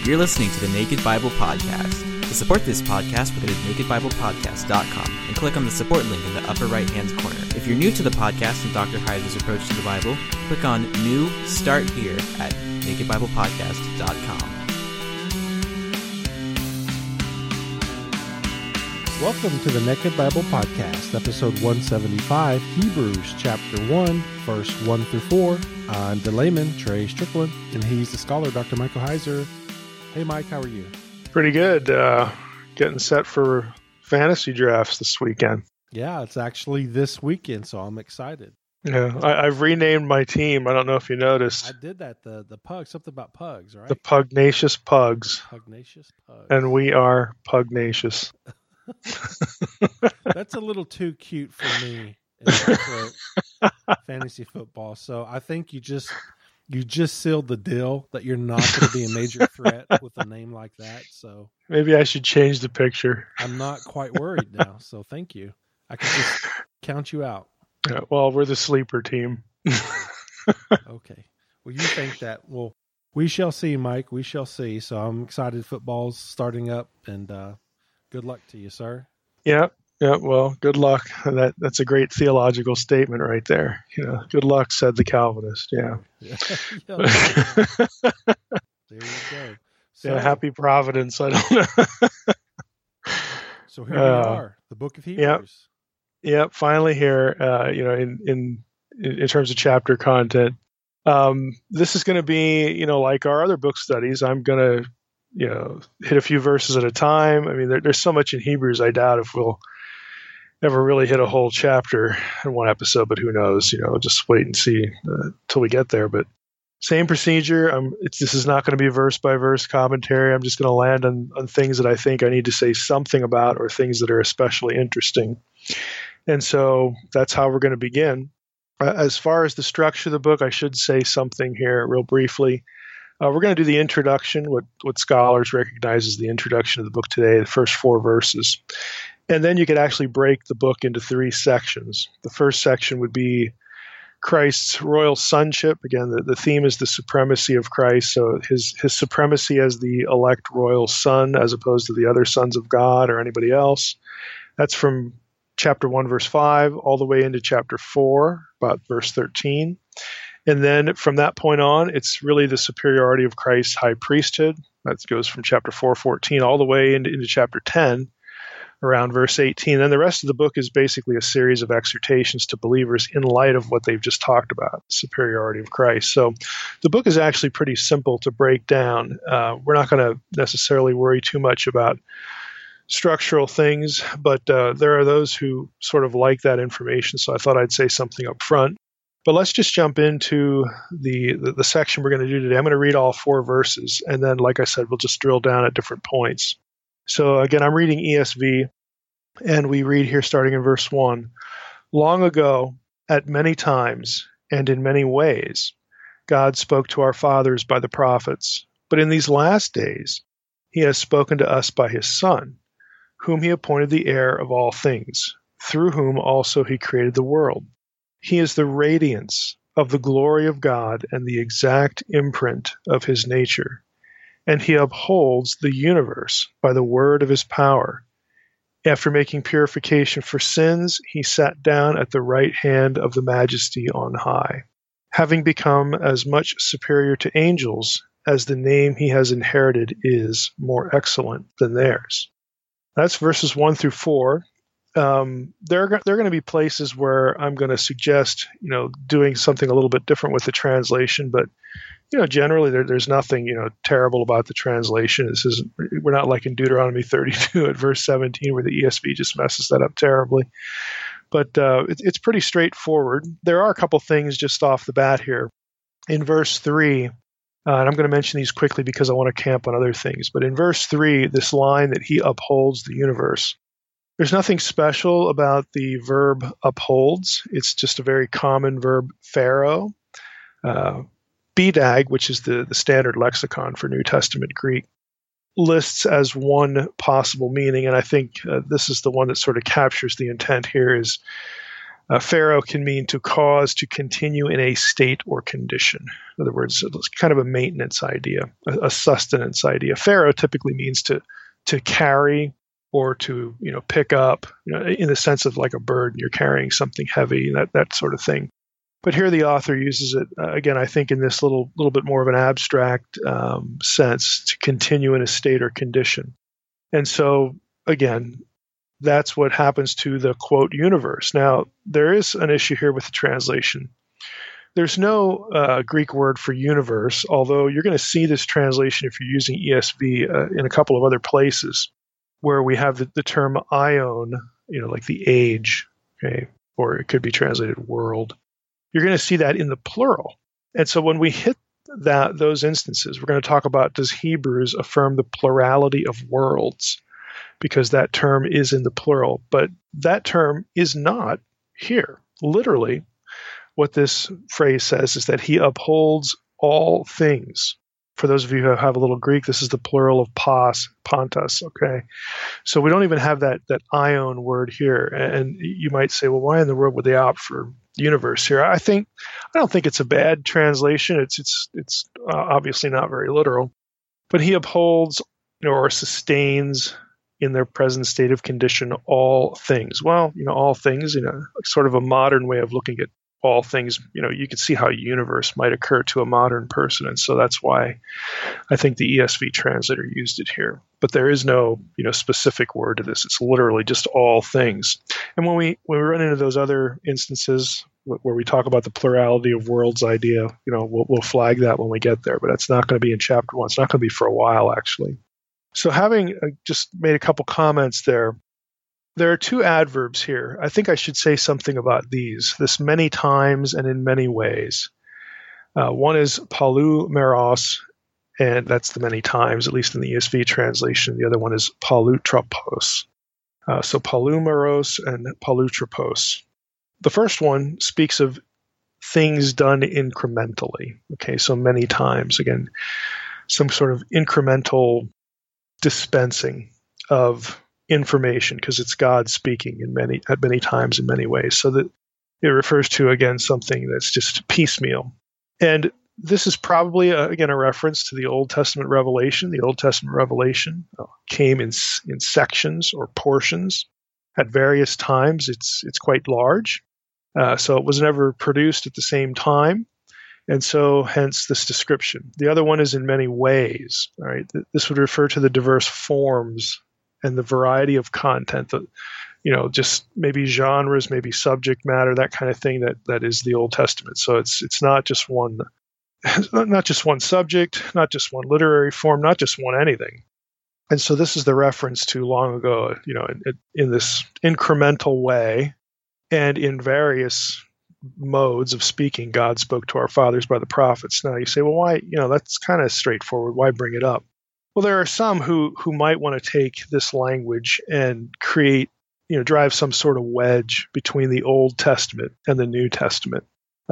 You're listening to the Naked Bible Podcast. To support this podcast, go to nakedbiblepodcast.com and click on the support link in the upper right-hand corner. If you're new to the podcast and Dr. Heiser's approach to the Bible, click on New Start Here at nakedbiblepodcast.com. Welcome to the Naked Bible Podcast, episode 175, Hebrews chapter 1, verse 1 through 4. I'm the layman, Trey Strickland, and he's the scholar, Dr. Michael Heiser. Hey, Mike, how are you? Pretty good. Getting set for fantasy drafts this weekend. Yeah, it's actually this weekend, so I'm excited. Yeah, I've renamed my team. I don't know if you noticed. I did that. The Pugs, something about Pugs, right? The Pugnacious Pugs. Pugnacious Pugs. And we are Pugnacious. That's a little too cute for me for fantasy football. So I think you just sealed the deal that you're not going to be a major threat with a name like that. So maybe I should change the picture. I'm not quite worried now. So thank you. I can just count you out. Yeah, well, we're the sleeper team. Okay. Well, you think that? Well, we shall see, Mike. We shall see. So I'm excited. Football's starting up, and good luck to you, sir. Yeah. Well, good luck. That's a great theological statement right there. You know, good luck, said the Calvinist. Yeah. There you go. So, yeah. Happy Providence. I don't know. So here we are, the Book of Hebrews. Yeah. Finally here. In terms of chapter content, this is going to be, like our other book studies. I'm going to, hit a few verses at a time. I mean, there's so much in Hebrews. I doubt if we'll ever really hit a whole chapter in one episode, but who knows? Just wait and see till we get there. But same procedure. This is not going to be verse by verse commentary. I'm just going to land on things that I think I need to say something about, or things that are especially interesting. And so that's how we're going to begin. As far as the structure of the book, I should say something here real briefly. We're going to do the introduction, what scholars recognize as the introduction of the book today, the first 4 verses. And then you could actually break the book into 3 sections. The first section would be Christ's royal sonship. Again, the theme is the supremacy of Christ. So his supremacy as the elect royal son, as opposed to the other sons of God or anybody else. That's from chapter 1, verse 5, all the way into chapter 4, about verse 13. And then from that point on, it's really the superiority of Christ's high priesthood. That goes from chapter 4:14 all the way into chapter 10, around verse 18. Then the rest of the book is basically a series of exhortations to believers in light of what they've just talked about, the superiority of Christ. So the book is actually pretty simple to break down. We're not going to necessarily worry too much about structural things, but there are those who sort of like that information, so I thought I'd say something up front. But let's just jump into the section we're going to do today. I'm going to read all 4 verses, and then, like I said, we'll just drill down at different points. So again, I'm reading ESV, and we read here starting in verse 1. Long ago, at many times and in many ways, God spoke to our fathers by the prophets. But in these last days, he has spoken to us by his Son, whom he appointed the heir of all things, through whom also he created the world. He is the radiance of the glory of God and the exact imprint of his nature, and he upholds the universe by the word of his power. After making purification for sins, he sat down at the right hand of the Majesty on high, having become as much superior to angels as the name he has inherited is more excellent than theirs. That's verses 1 through 4. There are going to be places where I'm going to suggest, doing something a little bit different with the translation, but, generally there's nothing, terrible about the translation. We're not like in Deuteronomy 32 at verse 17 where the ESV just messes that up terribly. But it's pretty straightforward. There are a couple things just off the bat here. In verse 3, and I'm going to mention these quickly because I want to camp on other things, but in verse 3, this line that he upholds the universe, there's nothing special about the verb upholds. It's just a very common verb, pharaoh. BDAG, which is the standard lexicon for New Testament Greek, lists as one possible meaning, and I think this is the one that sort of captures the intent here, is Pharaoh can mean to cause to continue in a state or condition. In other words, it's kind of a maintenance idea, a sustenance idea. Pharaoh typically means to carry or to pick up, in the sense of like a bird, you're carrying something heavy, that sort of thing. But here the author uses it, again, I think in this little bit more of an abstract sense, to continue in a state or condition. And so, again, that's what happens to the, quote, universe. Now, there is an issue here with the translation. There's no Greek word for universe, although you're going to see this translation if you're using ESV in a couple of other places where we have the term aion, like the age, okay, or it could be translated world. You're going to see that in the plural. And so when we hit those instances, we're going to talk about, does Hebrews affirm the plurality of worlds? Because that term is in the plural, but that term is not here. Literally, what this phrase says is that he upholds all things. For those of you who have a little Greek, this is the plural of pontos, okay? So we don't even have that aion word here. And you might say, well, why in the world would they opt for universe here? I don't think it's a bad translation. It's obviously not very literal. But he upholds or sustains in their present state of condition all things. Well, all things, sort of a modern way of looking at all things, you can see how a universe might occur to a modern person. And so that's why I think the ESV translator used it here. But there is no, specific word to this. It's literally just all things. And when we run into those other instances where we talk about the plurality of worlds idea, we'll flag that when we get there. But it's not going to be in chapter 1. It's not going to be for a while, actually. So having just made a couple comments there are two adverbs here. I think I should say something about these, this many times and in many ways. One is palumeros, and that's the many times, at least in the ESV translation. The other one is palutropos. So palumeros and palutropos. The first one speaks of things done incrementally. Okay, so many times. Again, some sort of incremental dispensing of information, because it's God speaking at many times in many ways. So that it refers to, again, something that's just piecemeal. And this is probably, again, a reference to the Old Testament revelation. The Old Testament revelation came in sections or portions at various times. It's quite large. So it was never produced at the same time. And so hence this description. The other one is in many ways. All right. This would refer to the diverse forms and the variety of content that, just maybe genres, maybe subject matter, that kind of thing that is the Old Testament. So it's not just one subject, not just one literary form, not just one anything. And so this is the reference to long ago, in this incremental way and in various modes of speaking, God spoke to our fathers by the prophets. Now you say, well, why? That's kind of straightforward. Why bring it up? Well, there are some who might want to take this language and create, drive some sort of wedge between the Old Testament and the New Testament,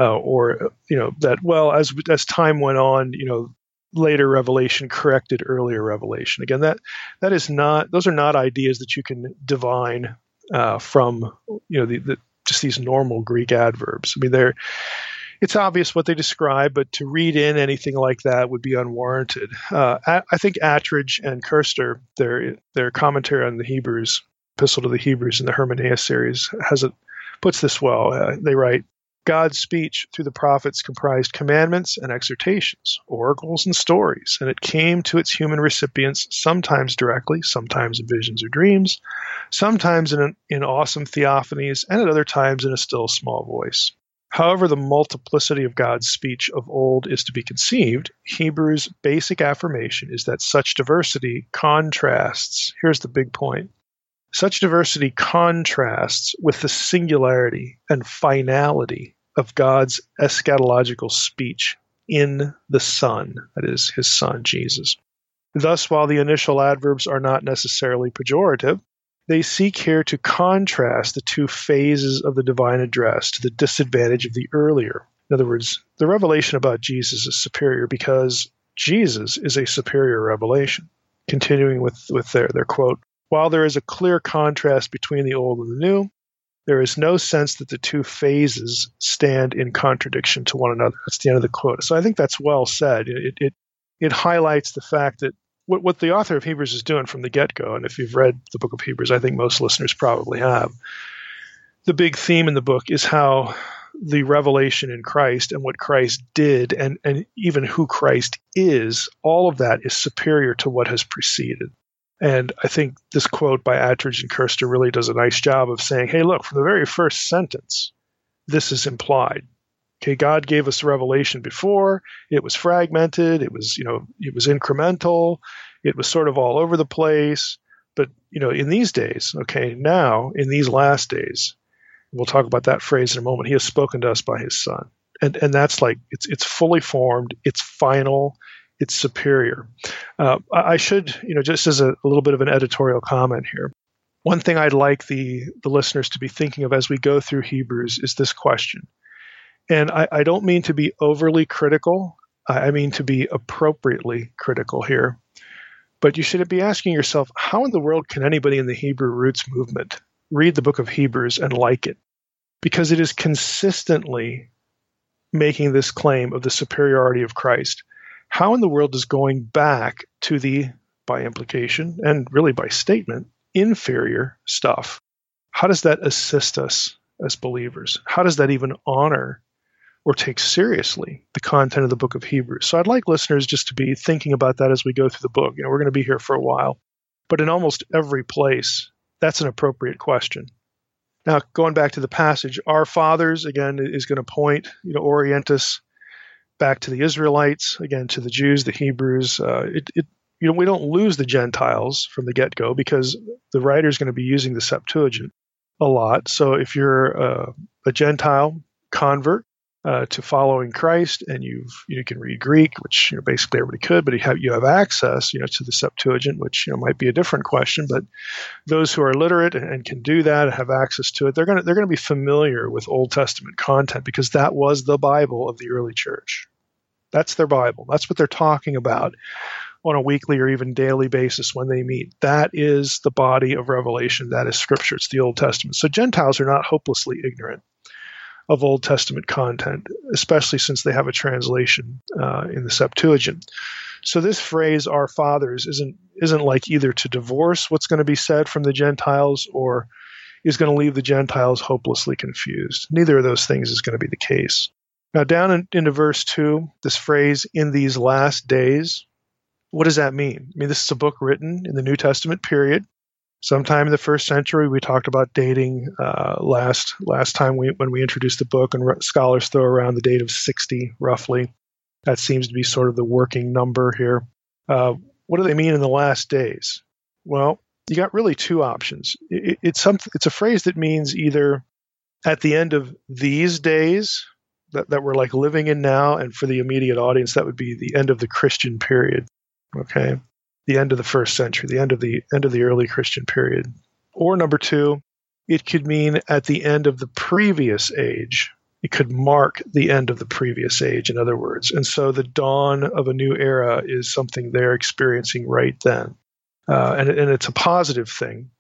as time went on, later revelation corrected earlier revelation. Again, those are not ideas that you can divine from, just these normal Greek adverbs. I mean, it's obvious what they describe, but to read in anything like that would be unwarranted. I think Attridge and Kerster, their commentary on the Hebrews, Epistle to the Hebrews in the Hermeneus series, puts this well. They write, God's speech through the prophets comprised commandments and exhortations, oracles and stories, and it came to its human recipients sometimes directly, sometimes in visions or dreams, sometimes in awesome theophanies, and at other times in a still small voice. However the multiplicity of God's speech of old is to be conceived, Hebrews' basic affirmation is that such diversity contrasts, here's the big point, such diversity contrasts with the singularity and finality of God's eschatological speech in the Son, that is, his Son, Jesus. Thus, while the initial adverbs are not necessarily pejorative, they seek here to contrast the two phases of the divine address to the disadvantage of the earlier. In other words, the revelation about Jesus is superior because Jesus is a superior revelation. Continuing with their quote, while there is a clear contrast between the old and the new, There is no sense that the two phases stand in contradiction to one another. That's the end of the quote. So I think that's well said. It highlights the fact that what the author of Hebrews is doing from the get-go, and if you've read the book of Hebrews, I think most listeners probably have, the big theme in the book is how the revelation in Christ and what Christ did and even who Christ is, all of that is superior to what has preceded. And I think this quote by Attridge and Kerster really does a nice job of saying, hey, look, from the very first sentence, this is implied. Okay, God gave us revelation before. It was fragmented. It was incremental. It was sort of all over the place. But, in these days, okay, now in these last days, we'll talk about that phrase in a moment, he has spoken to us by his Son. And that's like, it's fully formed, it's final, it's superior. I should, just as a little bit of an editorial comment here, one thing I'd like the listeners to be thinking of as we go through Hebrews is this question. And I don't mean to be overly critical. I mean to be appropriately critical here. But you should be asking yourself, how in the world can anybody in the Hebrew roots movement read the book of Hebrews and like it? Because it is consistently making this claim of the superiority of Christ. How in the world is going back to the, by implication, and really by statement, inferior stuff? How does that assist us as believers? How does that even honor or take seriously the content of the book of Hebrews? So I'd like listeners just to be thinking about that as we go through the book. We're going to be here for a while, but in almost every place, that's an appropriate question. Now, going back to the passage, our fathers, again, is going to point, orient us back to the Israelites, again, to the Jews, the Hebrews. We don't lose the Gentiles from the get-go because the writer is going to be using the Septuagint a lot. So if you're a Gentile convert to following Christ, and you can read Greek, which basically everybody could, but you have access to the Septuagint, which might be a different question. But those who are literate and can do that and have access to it, they're going to be familiar with Old Testament content because that was the Bible of the early church. That's their Bible. That's what they're talking about on a weekly or even daily basis when they meet. That is the body of revelation. That is Scripture. It's the Old Testament. So Gentiles are not hopelessly ignorant of Old Testament content, especially since they have a translation in the Septuagint. So this phrase, our fathers, isn't like either to divorce what's going to be said from the Gentiles or is going to leave the Gentiles hopelessly confused. Neither of those things is going to be the case. Now down into verse 2, this phrase, in these last days, what does that mean? I mean, this is a book written in the New Testament period. Sometime in the first century, we talked about dating last time when we introduced the book, and scholars throw around the date of 60, roughly. That seems to be sort of the working number here. What do they mean in the last days? Well, you got really two options. It's a phrase that means either at the end of these days that we're like living in now, and for the immediate audience, that would be the end of the Christian period. Okay. The end of the first century, the end of the early Christian period. Or number two, it could mean at the end of the previous age. It could mark the end of the previous age, in other words. And so the dawn of a new era is something they're experiencing right then. And it's a positive thing.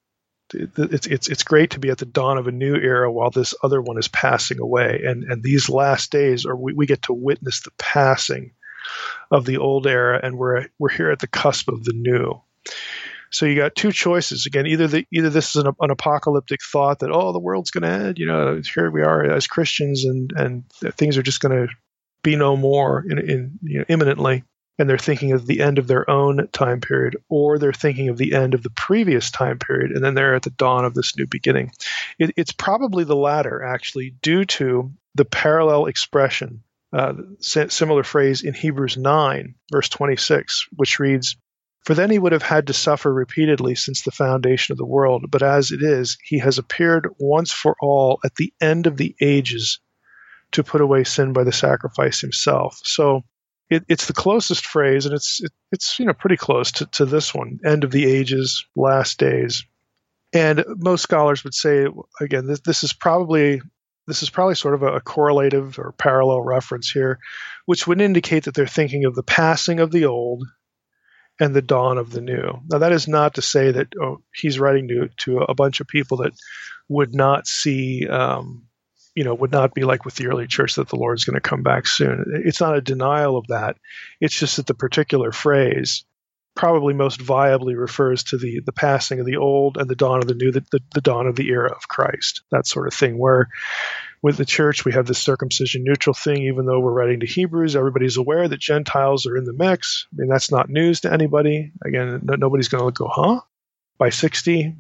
It's great to be at the dawn of a new era while this other one is passing away. And these last days, we get to witness the passing of the old era, and we're here at the cusp of the new. So you got two choices. Again, either this is an apocalyptic thought that, the world's going to end, here we are as Christians, and things are just going to be no more imminently, and they're thinking of the end of their own time period, or they're thinking of the end of the previous time period, and then they're at the dawn of this new beginning. It's probably the latter, actually, due to the parallel expression, similar phrase in Hebrews 9, verse 26, which reads, "For then he would have had to suffer repeatedly since the foundation of the world, but as it is, he has appeared once for all at the end of the ages to put away sin by the sacrifice himself." So it's the closest phrase, and it's pretty close to this one, end of the ages, last days. And most scholars would say, again, this is probably sort of a correlative or parallel reference here, which would indicate that they're thinking of the passing of the old and the dawn of the new. Now, that is not to say that he's writing to a bunch of people that would not see, would not be like with the early church, that the Lord's going to come back soon. It's not a denial of that. It's just that the particular phrase probably most viably refers to the passing of the old and the dawn of the new, the dawn of the era of Christ, that sort of thing, where with the church, we have this circumcision neutral thing. Even though we're writing to Hebrews, everybody's aware that Gentiles are in the mix. I mean, that's not news to anybody. Again, nobody's going to go, huh? By 60,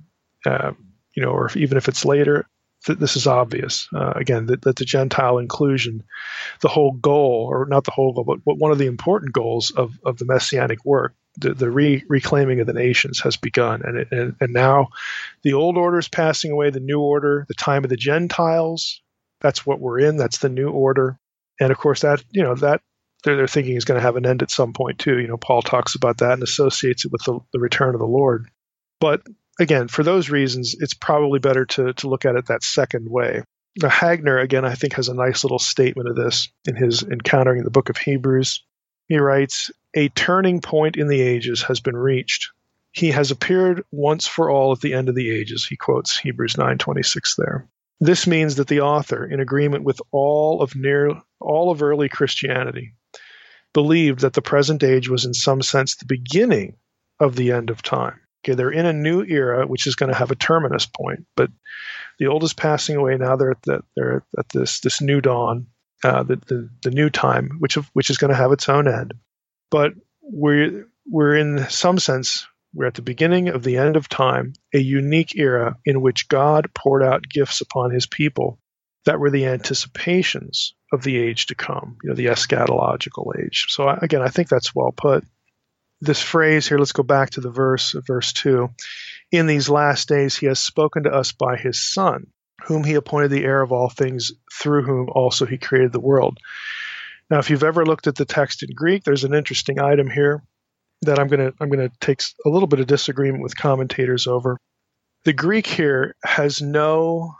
or even if it's later, this is obvious. Again, that the Gentile inclusion, the whole goal, or not the whole goal, but one of the important goals of the Messianic work, the reclaiming of the nations has begun. And now the old order is passing away, the new order, the time of the Gentiles, that's what we're in. That's the new order. And of course, that they're thinking is going to have an end at some point too. Paul talks about that and associates it with the return of the Lord. But again, for those reasons, it's probably better to look at it that second way. Now, Hagner, again, I think has a nice little statement of this in his Encountering the Book of Hebrews. He writes, "A turning point in the ages has been reached. He has appeared once for all at the end of the ages." He quotes Hebrews 9:26 there. This means that the author, in agreement with all of early Christianity, believed that the present age was in some sense the beginning of the end of time. Okay, they're in a new era, which is going to have a terminus point, but the old is passing away. Now they're at this new dawn, the new time, which is going to have its own end. But we're in some sense, we're at the beginning of the end of time, a unique era in which God poured out gifts upon his people that were the anticipations of the age to come, the eschatological age. So again, I think that's well put. This phrase here, let's go back to the verse 2. "In these last days he has spoken to us by his Son, whom he appointed the heir of all things, through whom also he created the world." Now, if you've ever looked at the text in Greek, there's an interesting item here that I'm going to take a little bit of disagreement with commentators over. The Greek here has there's no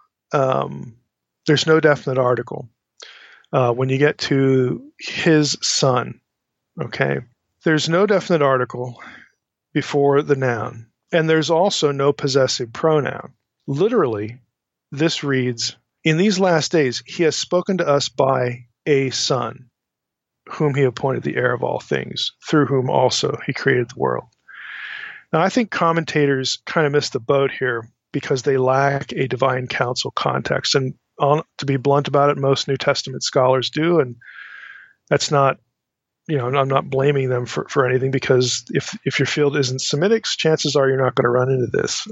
definite article when you get to his Son. Okay, there's no definite article before the noun, and there's also no possessive pronoun. Literally, this reads, "In these last days he has spoken to us by a Son, whom he appointed the heir of all things, through whom also he created the world." Now, I think commentators kind of miss the boat here because they lack a divine counsel context. And to be blunt about it, most New Testament scholars do. And that's not, I'm not blaming them for anything, because if your field isn't Semitics, chances are you're not going to run into this.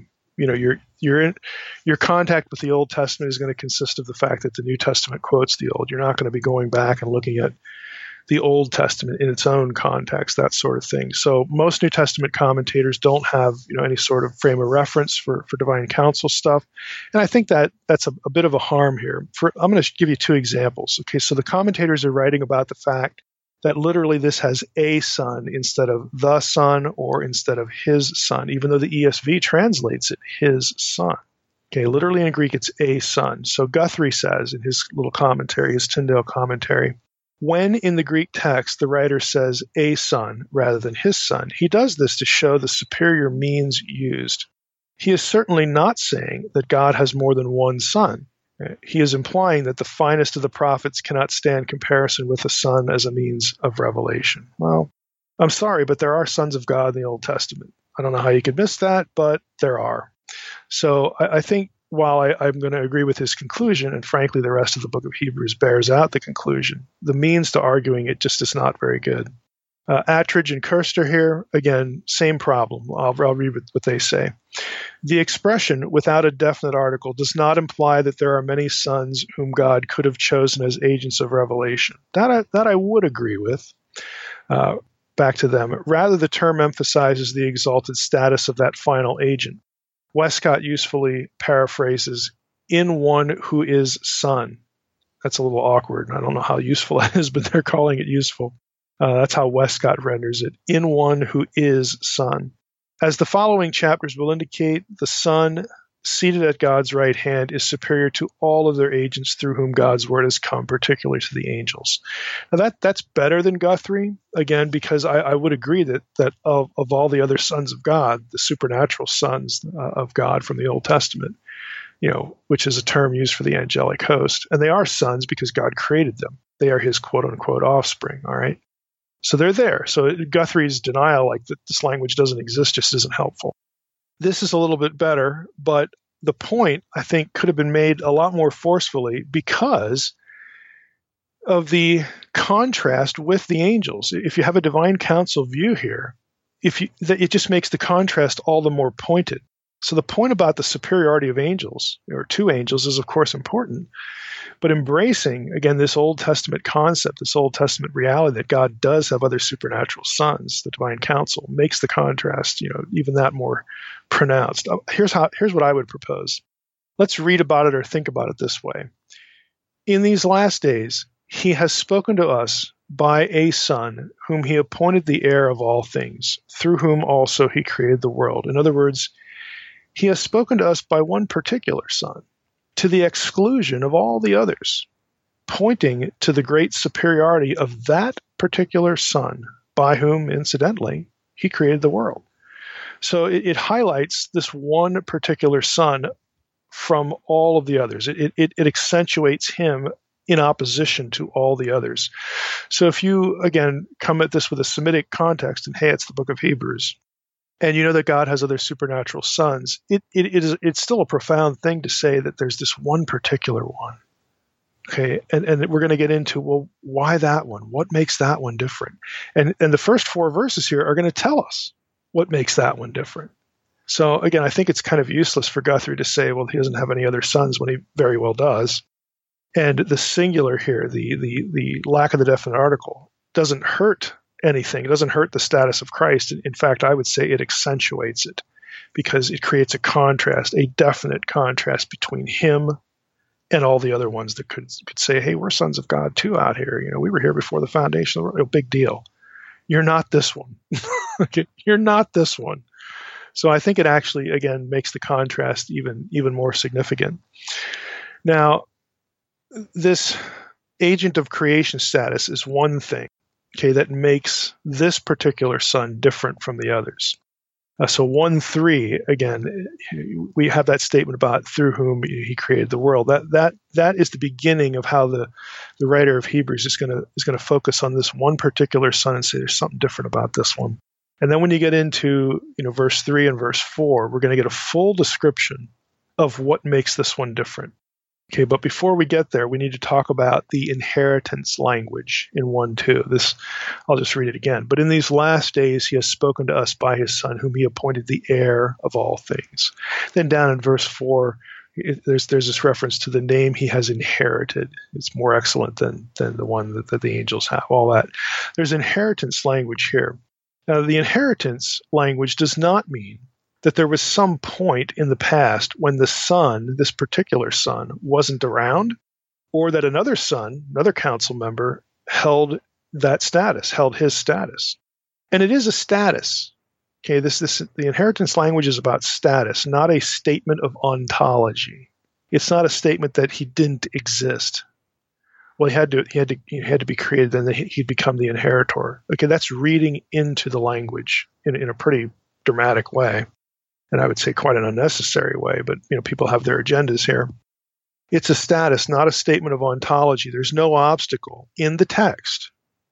Your contact with the Old Testament is going to consist of the fact that the New Testament quotes the Old. You're not going to be going back and looking at the Old Testament in its own context, that sort of thing. So most New Testament commentators don't have any sort of frame of reference for divine counsel stuff, and I think that's a bit of a harm here. I'm going to give you two examples. Okay, so the commentators are writing about the fact that literally this has a son instead of the son or instead of his son, even though the ESV translates it his son. Okay, literally in Greek it's a son. So Guthrie says in his little commentary, his Tyndale commentary, when in the Greek text the writer says a son rather than his son, he does this to show the superior means used. He is certainly not saying that God has more than one son. He is implying that the finest of the prophets cannot stand comparison with the Son as a means of revelation. Well, I'm sorry, but there are sons of God in the Old Testament. I don't know how you could miss that, but there are. So I think while I'm going to agree with his conclusion, and frankly the rest of the book of Hebrews bears out the conclusion, the means to arguing it just is not very good. Attridge and Kerster here, again, same problem. I'll read what they say. The expression without a definite article does not imply that there are many sons whom God could have chosen as agents of revelation. That I would agree with. Back to them. Rather, the term emphasizes the exalted status of that final agent. Westcott usefully paraphrases, "in one who is son." That's a little awkward. I don't know how useful that is, but they're calling it useful. That's how Westcott renders it, "in one who is son." As the following chapters will indicate, the Son, seated at God's right hand, is superior to all of their agents through whom God's word has come, particularly to the angels. Now that's better than Guthrie, again, because I would agree that of all the other sons of God, the supernatural sons of God from the Old Testament, which is a term used for the angelic host, and they are sons because God created them. They are his quote-unquote offspring, all right? So they're there. So Guthrie's denial, like that this language doesn't exist, just isn't helpful. This is a little bit better, but the point, I think, could have been made a lot more forcefully because of the contrast with the angels. If you have a divine council view here, it just makes the contrast all the more pointed. So the point about the superiority of angels, or two angels, is of course important, but embracing, again, this Old Testament concept, this Old Testament reality that God does have other supernatural sons, the divine council, makes the contrast, even that more pronounced. Here's what I would propose. Let's read about it or think about it this way. In these last days, he has spoken to us by a Son, whom he appointed the heir of all things, through whom also he created the world. In other words, he has spoken to us by one particular Son, to the exclusion of all the others, pointing to the great superiority of that particular Son, by whom, incidentally, he created the world. So it highlights this one particular Son from all of the others. It accentuates him in opposition to all the others. So if you, again, come at this with a Semitic context, and hey, it's the book of Hebrews, and you know that God has other supernatural sons, it's still a profound thing to say that there's this one particular one. Okay, and we're going to get into, well, why that one? What makes that one different? And the first 4 verses here are going to tell us what makes that one different. So again, I think it's kind of useless for Guthrie to say, well, he doesn't have any other sons, when he very well does. And the singular here, the lack of the definite article, doesn't hurt anything. It doesn't hurt the status of Christ. In fact, I would say it accentuates it, because it creates a contrast, a definite contrast between him and all the other ones that could say, hey, we're sons of God too out here. We were here before the foundation of the world. No big deal. You're not this one. You're not this one. So I think it actually, again, makes the contrast even more significant. Now, this agent of creation status is one thing, okay, that makes this particular son different from the others. So 1:3, again, we have that statement about through whom he created the world. That is the beginning of how the writer of Hebrews is going to focus on this one particular son and say there's something different about this one. And then when you get into verse 3 and verse 4, we're going to get a full description of what makes this one different. Okay, but before we get there, we need to talk about the inheritance language in 1:2. This, I'll just read it again. But in these last days, he has spoken to us by his Son, whom he appointed the heir of all things. Then down in verse 4, there's this reference to the name he has inherited. It's more excellent than the one that the angels have, all that. There's inheritance language here. Now, the inheritance language does not mean that there was some point in the past when the son, this particular son, wasn't around, or that another son, another council member, held that status, held his status. And it is a status. Okay, the inheritance language is about status, not a statement of ontology. It's not a statement that he didn't exist. Well, he had to be created, then he'd become the inheritor. Okay, that's reading into the language in a pretty dramatic way. And I would say quite an unnecessary way, but people have their agendas here. It's a status, not a statement of ontology. There's no obstacle in the text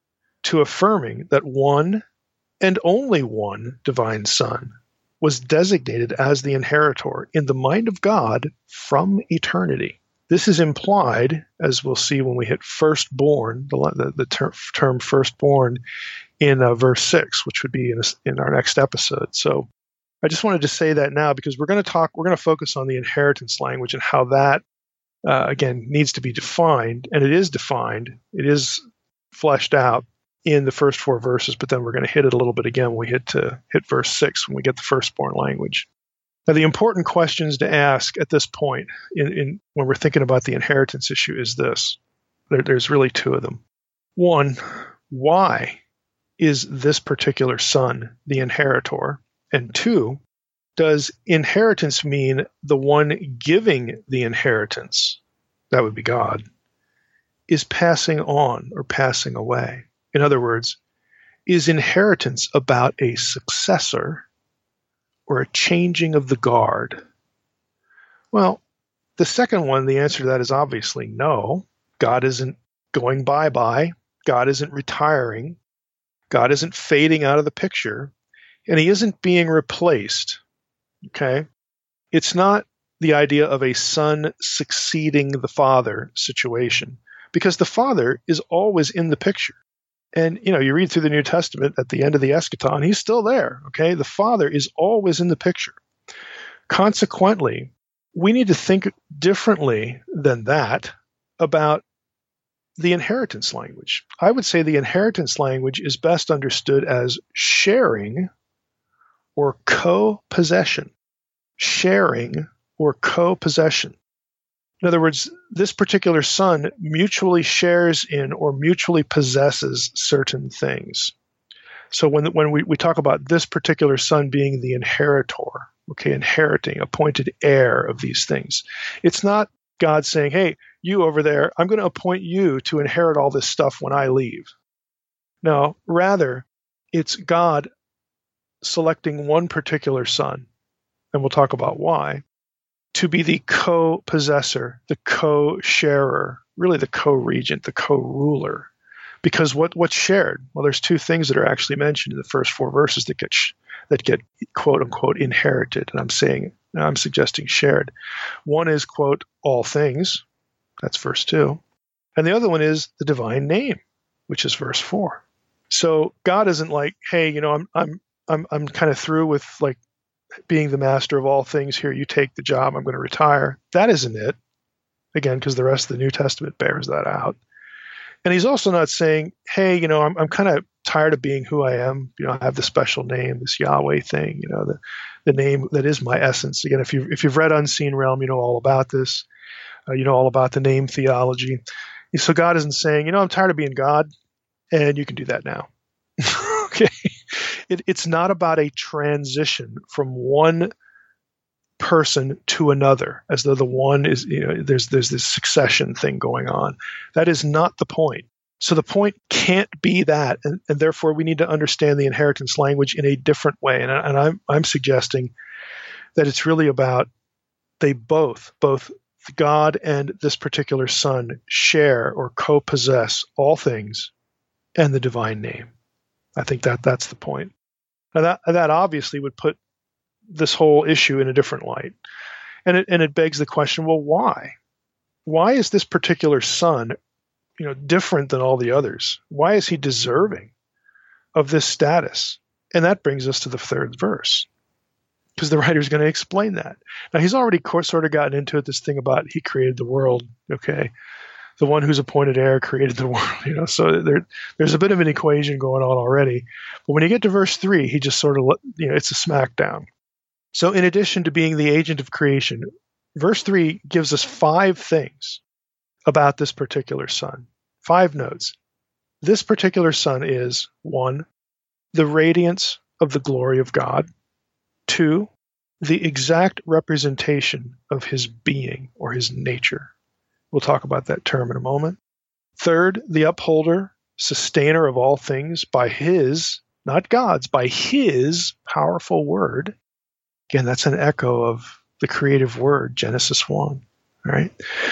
to affirming that one and only one divine Son was designated as the inheritor in the mind of God from eternity. This is implied, as we'll see when we hit firstborn, the term firstborn in verse 6, which would be in our next episode. So I just wanted to say that now, because we're going to focus on the inheritance language and how that, again, needs to be defined. And it is defined. It is fleshed out in the first 4 verses, but then we're going to hit it a little bit again when we hit verse 6, when we get the firstborn language. Now, the important questions to ask at this point when we're thinking about the inheritance issue is this. There's really 2 of them. 1, why is this particular son the inheritor? And 2, does inheritance mean the one giving the inheritance, that would be God, is passing on or passing away? In other words, is inheritance about a successor or a changing of the guard? Well, the second one, the answer to that is obviously no. God isn't going bye-bye. God isn't retiring. God isn't fading out of the picture. And he isn't being replaced. Okay? It's not the idea of a son succeeding the father situation, because the father is always in the picture. And, you read through the New Testament at the end of the eschaton, he's still there. Okay? The father is always in the picture. Consequently, we need to think differently than that about the inheritance language. I would say the inheritance language is best understood as sharing or co-possession. Sharing or co-possession. In other words, this particular son mutually shares in or mutually possesses certain things. So when we talk about this particular son being the inheritor, inheriting, appointed heir of these things, it's not God saying, hey, you over there, I'm going to appoint you to inherit all this stuff when I leave. No, rather, it's God selecting one particular son, and we'll talk about why, to be the co-possessor, the co-sharer, really the co-regent, the co-ruler. Because what's shared? Well, there's two things that are actually mentioned in the first 4 verses that get quote unquote inherited, and I'm suggesting shared. One is quote all things, that's verse 2, and the other one is the divine name, which is verse 4. So God isn't like, hey, I'm kind of through with like being the master of all things here. You take the job. I'm going to retire. That isn't it. Again, because the rest of the New Testament bears that out. And he's also not saying, hey, I'm kind of tired of being who I am. I have the special name, this Yahweh thing, the name that is my essence. Again, if you've read Unseen Realm, you know all about this. You know all about the name theology. So God isn't saying, I'm tired of being God, and you can do that now. Okay. It's not about a transition from one person to another, as though the one is, there's this succession thing going on. That is not the point. So the point can't be that, and therefore we need to understand the inheritance language in a different way. And I'm suggesting that it's really about they both God and this particular son share or co-possess all things and the divine name. I think that's the point. Now that obviously would put this whole issue in a different light. And it begs the question, well, why? Why is this particular son, different than all the others? Why is he deserving of this status? And that brings us to the 3rd verse, because the writer's going to explain that. Now, he's already sort of gotten into it, this thing about he created the world, okay? The one who's appointed heir created the world, so there's a bit of an equation going on already. But when you get to verse 3, he just sort of, it's a smackdown. So in addition to being the agent of creation, verse 3 gives us 5 things about this particular son. 5 notes. This particular son is, 1, the radiance of the glory of God. 2, the exact representation of his being or his nature. We'll talk about that term in a moment. 3rd, the upholder, sustainer of all things by his, not God's, by his powerful word. Again, that's an echo of the creative word, Genesis 1. All right.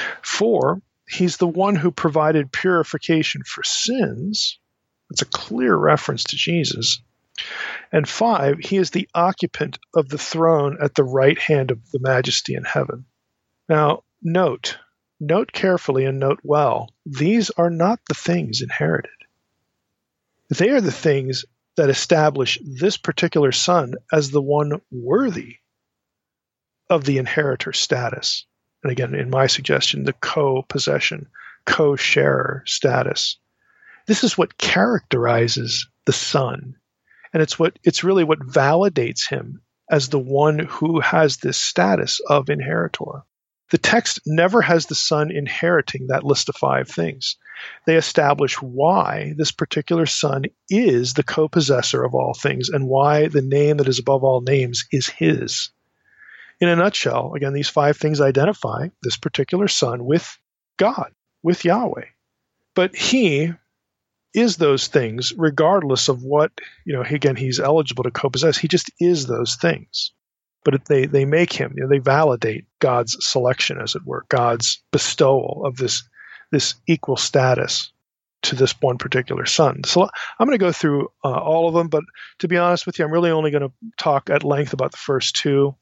4, he's the one who provided purification for sins. That's a clear reference to Jesus. And 5, he is the occupant of the throne at the right hand of the majesty in heaven. Now, note carefully and note well, these are not the things inherited. They are the things that establish this particular son as the one worthy of the inheritor status. And again, in my suggestion, the co-possession, co-sharer status. This is what characterizes the son. And it's really what validates him as the one who has this status of inheritor. The text never has the Son inheriting that list of 5 things. They establish why this particular Son is the co-possessor of all things and why the name that is above all names is his. In a nutshell, again, these 5 things identify this particular Son with God, with Yahweh. But he is those things regardless of what, again, he's eligible to co-possess. He just is those things. But they make him, they validate God's selection, as it were, God's bestowal of this equal status to this one particular Son. So I'm going to go through all of them, but to be honest with you, I'm really only going to talk at length about the first 2.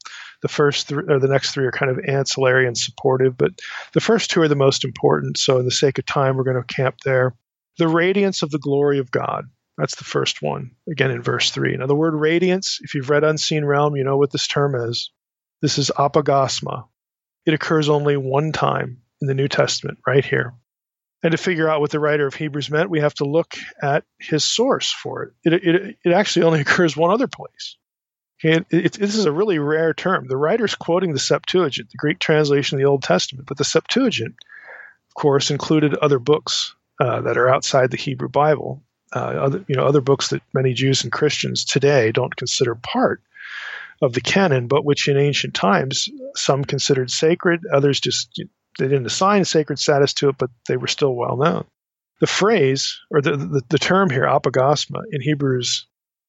The next 3 are kind of ancillary and supportive, but the first 2 are the most important. So in the sake of time, we're going to camp there. The radiance of the glory of God. That's the first one, again in verse 3. Now the word radiance, if you've read Unseen Realm, you know what this term is. This is apogasma. It occurs only one time in the New Testament, right here. And to figure out what the writer of Hebrews meant, we have to look at his source for it. It actually only occurs one other place. Okay, this is a really rare term. The writer's quoting the Septuagint, the Greek translation of the Old Testament, but the Septuagint, of course, included other books that are outside the Hebrew Bible. Other books that many Jews and Christians today don't consider part of the canon, but which in ancient times some considered sacred, others just they didn't assign sacred status to it, but they were still well known. The phrase or the term here, apogasma, in Hebrews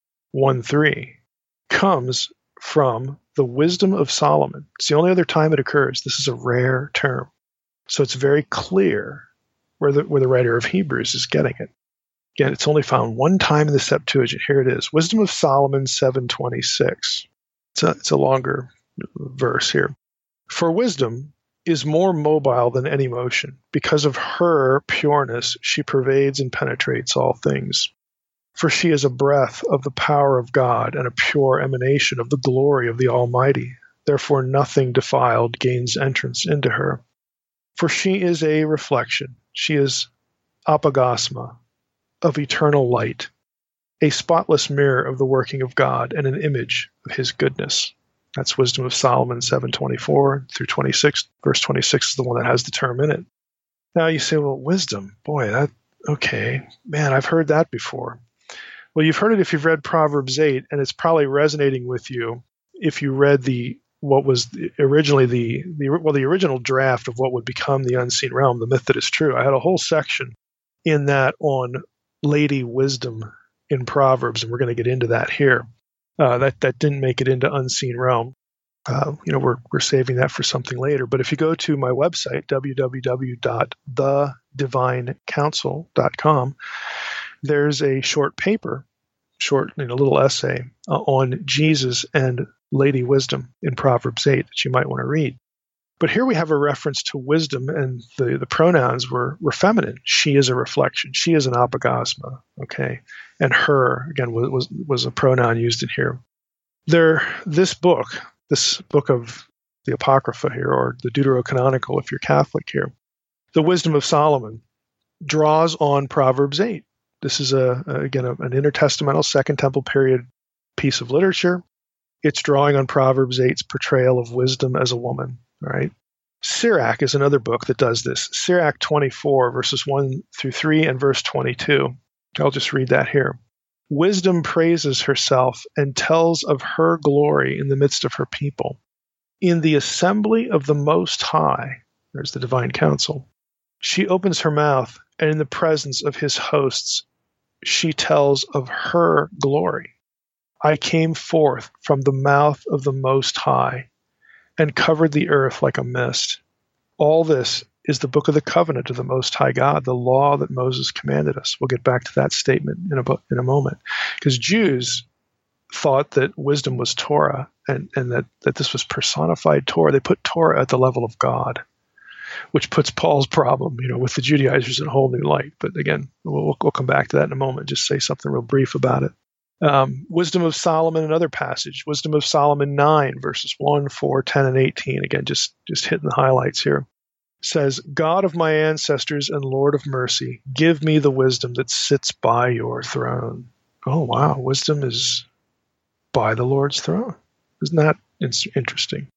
1:3, comes from the wisdom of Solomon. It's the only other time it occurs. This is a rare term, so it's very clear where the writer of Hebrews is getting it. Again, it's only found one time in the Septuagint. Here it is. Wisdom of Solomon 7:26. It's a longer verse here. For wisdom is more mobile than any motion. Because of her pureness, she pervades and penetrates all things. For she is a breath of the power of God and a pure emanation of the glory of the Almighty. Therefore nothing defiled gains entrance into her. For she is a reflection. She is apogasma of eternal light, a spotless mirror of the working of God and an image of his goodness. That's Wisdom of Solomon 7:24 through 26. Verse 26 is the one that has the term in it. Now you say, well, wisdom, boy, okay, man, I've heard that before. Well, you've heard it if you've read Proverbs 8, and it's probably resonating with you if you read what was originally the original draft of what would become the Unseen Realm, the myth that is true. I had a whole section in that on Lady Wisdom in Proverbs, and we're going to get into that here. That didn't make it into Unseen Realm. We're saving that for something later. But if you go to my website, www.thedivinecouncil.com, there's a short paper, little essay on Jesus and Lady Wisdom in Proverbs 8 that you might want to read. But here we have a reference to wisdom, and the pronouns were feminine. She is a reflection. She is an apogasma, okay? And her, again, was a pronoun used in here. This book of the Apocrypha here, or the Deuterocanonical if you're Catholic here, the Wisdom of Solomon, draws on Proverbs 8. This is, an intertestamental Second Temple period piece of literature. It's drawing on Proverbs 8's portrayal of wisdom as a woman. All right. Sirach is another book that does this. Sirach 24, verses 1 through 3 and verse 22. I'll just read that here. Wisdom praises herself and tells of her glory in the midst of her people. In the assembly of the Most High, there's the divine council, she opens her mouth, and in the presence of his hosts, she tells of her glory. I came forth from the mouth of the Most High and covered the earth like a mist. All this is the book of the covenant of the Most High God, the law that Moses commanded us. We'll get back to that statement in a moment. Because Jews thought that wisdom was Torah and that this was personified Torah. They put Torah at the level of God, which puts Paul's problem, with the Judaizers in a whole new light. But again, we'll come back to that in a moment. Just say something real brief about it. Wisdom of Solomon, another passage. Wisdom of Solomon 9, verses 1, 4, 10, and 18. Again, just hitting the highlights here. Says, God of my ancestors and Lord of mercy, give me the wisdom that sits by your throne. Oh, wow. Wisdom is by the Lord's throne. Isn't that interesting?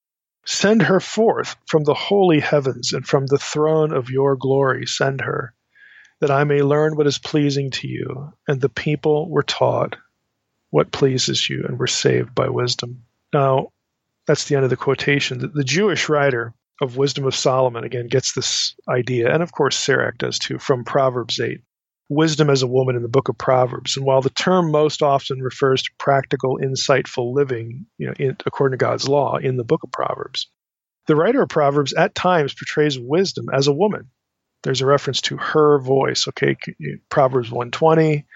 Send her forth from the holy heavens, and from the throne of your glory send her, that I may learn what is pleasing to you. And the people were taught what pleases you, and were saved by wisdom. Now, that's the end of the quotation. The Jewish writer of Wisdom of Solomon, again, gets this idea, and of course Sirach does too, from Proverbs 8. Wisdom as a woman in the book of Proverbs. And while the term most often refers to practical, insightful living, according to God's law in the book of Proverbs, the writer of Proverbs at times portrays wisdom as a woman. There's a reference to her voice. Okay, Proverbs 1:20.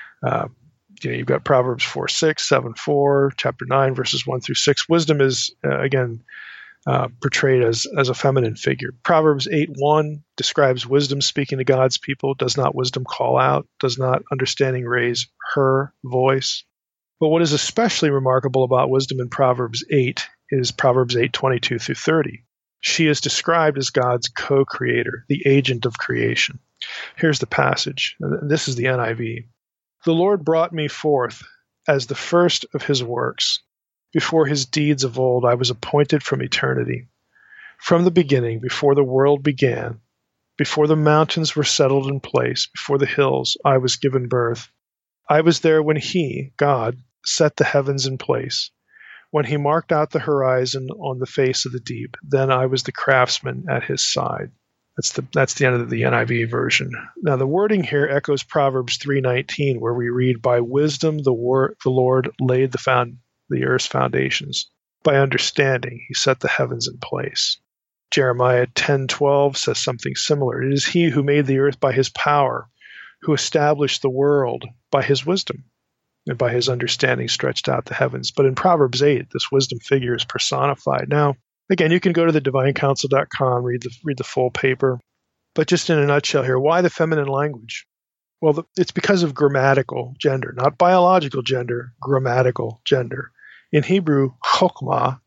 You've got Proverbs 4:6, 7:4, chapter 9, verses 1 through 6. Wisdom is again portrayed as a feminine figure. Proverbs 8:1 describes wisdom speaking to God's people. Does not wisdom call out? Does not understanding raise her voice? But what is especially remarkable about wisdom in Proverbs 8 is Proverbs 8:22 through 30. She is described as God's co-creator, the agent of creation. Here's the passage. This is the NIV. The Lord brought me forth as the first of his works. Before his deeds of old, I was appointed from eternity. From the beginning, before the world began, before the mountains were settled in place, before the hills, I was given birth. I was there when he, God, set the heavens in place, when he marked out the horizon on the face of the deep. Then I was the craftsman at his side. That's the end of the NIV version. Now the wording here echoes Proverbs 3:19, where we read, "By wisdom the Lord laid the earth's foundations. By understanding he set the heavens in place." Jeremiah 10:12 says something similar. It is he who made the earth by his power, who established the world by his wisdom, and by his understanding stretched out the heavens. But in Proverbs 8, this wisdom figure is personified. Now, again, you can go to the DivineCounsel.com, read the full paper. But just in a nutshell here, why the feminine language? Well, it's because of grammatical gender, not biological gender, grammatical gender. In Hebrew, chokmah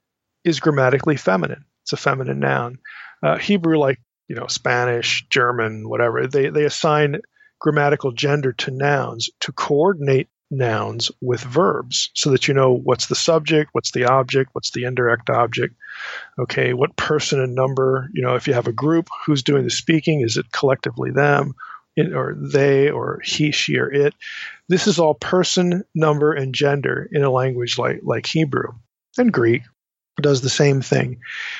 is grammatically feminine. It's a feminine noun. Hebrew, like Spanish, German, whatever, they assign grammatical gender to nouns to coordinate nouns with verbs so that you know what's the subject, what's the object, what's the indirect object. Okay, what person and number, if you have a group, who's doing the speaking? Is it collectively them, or they, or he, she, or it? This is all person, number, and gender in a language like Hebrew. And Greek does the same thing.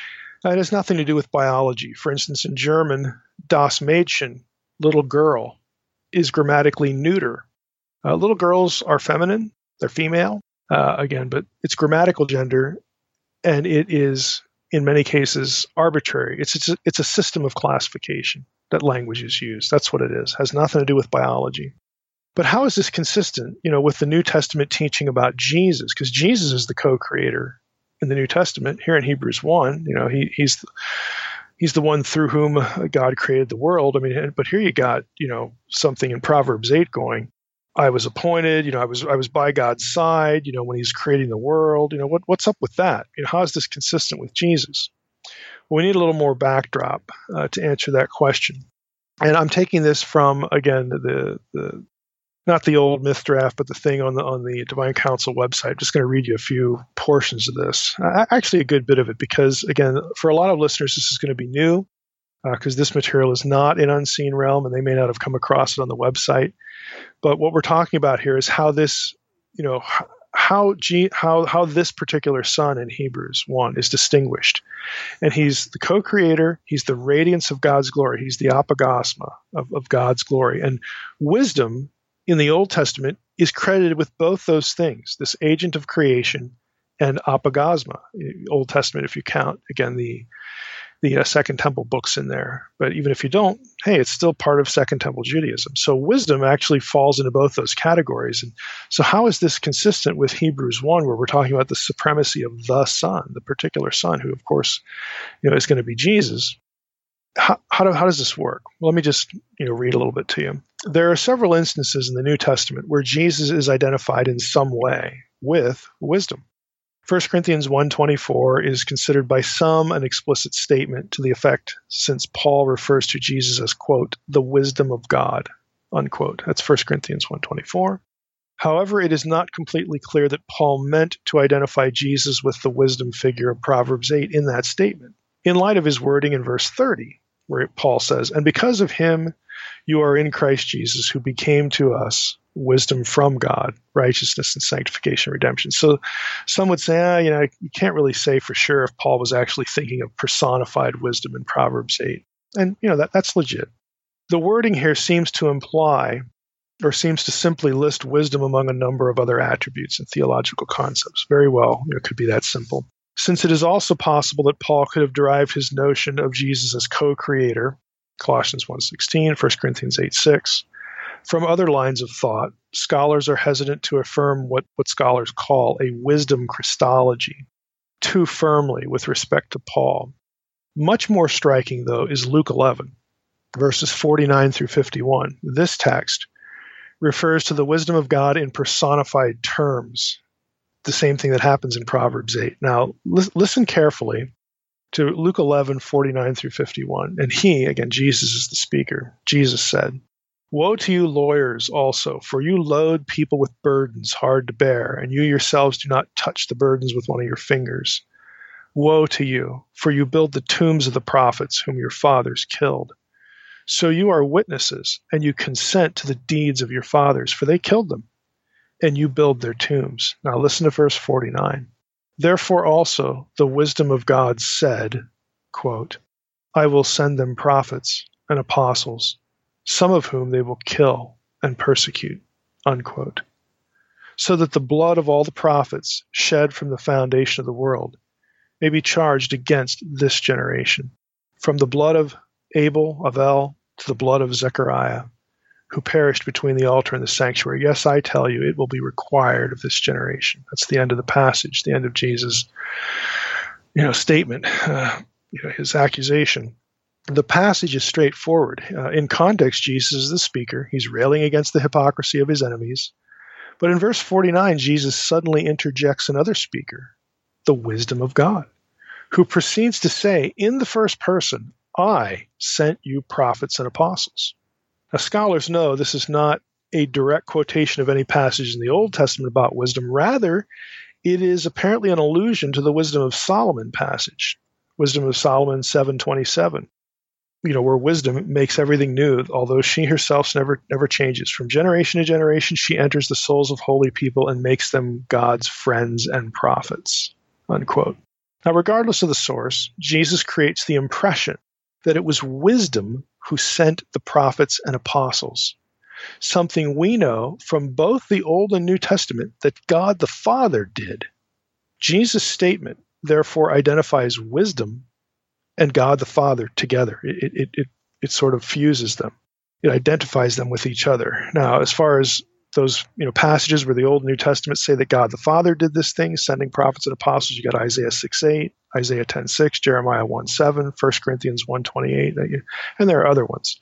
It has nothing to do with biology. For instance, in German, das Mädchen, little girl, is grammatically neuter. Little girls are feminine, they're female, but it's grammatical gender, and it is, in many cases, arbitrary. It's a system of classification that languages use. That's what it is. It has nothing to do with biology. But how is this consistent, with the New Testament teaching about Jesus? Because Jesus is the co-creator in the New Testament. Here in Hebrews 1, he's the one through whom God created the world. But here you got, something in Proverbs 8 going, I was appointed, I was by God's side, when he's creating the world. What's up with that? How is this consistent with Jesus? Well, we need a little more backdrop to answer that question. And I'm taking this from, again, the not the old myth draft, but the thing on the Divine Counsel website. I'm just going to read you a few portions of this. Actually, a good bit of it, because, again, for a lot of listeners, this is going to be new, because this material is not in Unseen Realm, and they may not have come across it on the website. But what we're talking about here is how this, how this particular son in Hebrews 1 is distinguished. And he's the co-creator, he's the radiance of God's glory, he's the apogasma of God's glory. And wisdom in the Old Testament is credited with both those things, this agent of creation and apogasma. Old Testament, if you count, again, the Second Temple books in there. But even if you don't, hey, it's still part of Second Temple Judaism. So wisdom actually falls into both those categories. And so how is this consistent with Hebrews 1, where we're talking about the supremacy of the Son, the particular Son, who, of course, is going to be Jesus? How does this work? Well, let me just read a little bit to you. There are several instances in the New Testament where Jesus is identified in some way with wisdom. 1 Corinthians 1:24 is considered by some an explicit statement to the effect, since Paul refers to Jesus as, quote, the wisdom of God, unquote. That's 1 Corinthians 1:24. However, it is not completely clear that Paul meant to identify Jesus with the wisdom figure of Proverbs 8 in that statement, in light of his wording in verse 30, where Paul says, "And because of him you are in Christ Jesus, who became to us wisdom from God, righteousness and sanctification, redemption." So some would say, you can't really say for sure if Paul was actually thinking of personified wisdom in Proverbs 8. And, that's legit. The wording here seems to imply, or seems to simply list wisdom among a number of other attributes and theological concepts. Very well, it could be that simple. Since it is also possible that Paul could have derived his notion of Jesus as co-creator, Colossians 1:16, 1 Corinthians 8:6, from other lines of thought, scholars are hesitant to affirm what scholars call a wisdom Christology too firmly with respect to Paul. Much more striking, though, is Luke 11, verses 49 through 51. This text refers to the wisdom of God in personified terms, the same thing that happens in Proverbs 8. Now, listen carefully to Luke 11, 49 through 51. And he, again, Jesus is the speaker, Jesus said, "Woe to you lawyers also, for you load people with burdens hard to bear, and you yourselves do not touch the burdens with one of your fingers. Woe to you, for you build the tombs of the prophets whom your fathers killed. So you are witnesses, and you consent to the deeds of your fathers, for they killed them, and you build their tombs." Now listen to verse 49. "Therefore also the wisdom of God said, quote, 'I will send them prophets and apostles, some of whom they will kill and persecute,' unquote, so that the blood of all the prophets shed from the foundation of the world may be charged against this generation, from the blood of Abel to the blood of Zechariah, who perished between the altar and the sanctuary. Yes, I tell you, it will be required of this generation." That's the end of the passage, the end of Jesus' statement, his accusation. The passage is straightforward. In context, Jesus is the speaker. He's railing against the hypocrisy of his enemies. But in verse 49, Jesus suddenly interjects another speaker, the wisdom of God, who proceeds to say in the first person, "I sent you prophets and apostles." Now, scholars know this is not a direct quotation of any passage in the Old Testament about wisdom. Rather, it is apparently an allusion to the Wisdom of Solomon passage, Wisdom of Solomon 7:27, where wisdom makes everything new, although she herself never changes. From generation to generation, she enters the souls of holy people and makes them God's friends and prophets, unquote. Now, regardless of the source, Jesus creates the impression that it was wisdom who sent the prophets and apostles, something we know from both the Old and New Testament that God the Father did. Jesus' statement, therefore, identifies wisdom and God the Father together. It sort of fuses them. It identifies them with each other. Now, as far as those passages where the Old and New Testament say that God the Father did this thing, sending prophets and apostles, you got Isaiah 6:8, Isaiah 10:6, Jeremiah 1:7, 1 Corinthians 1:28, and there are other ones.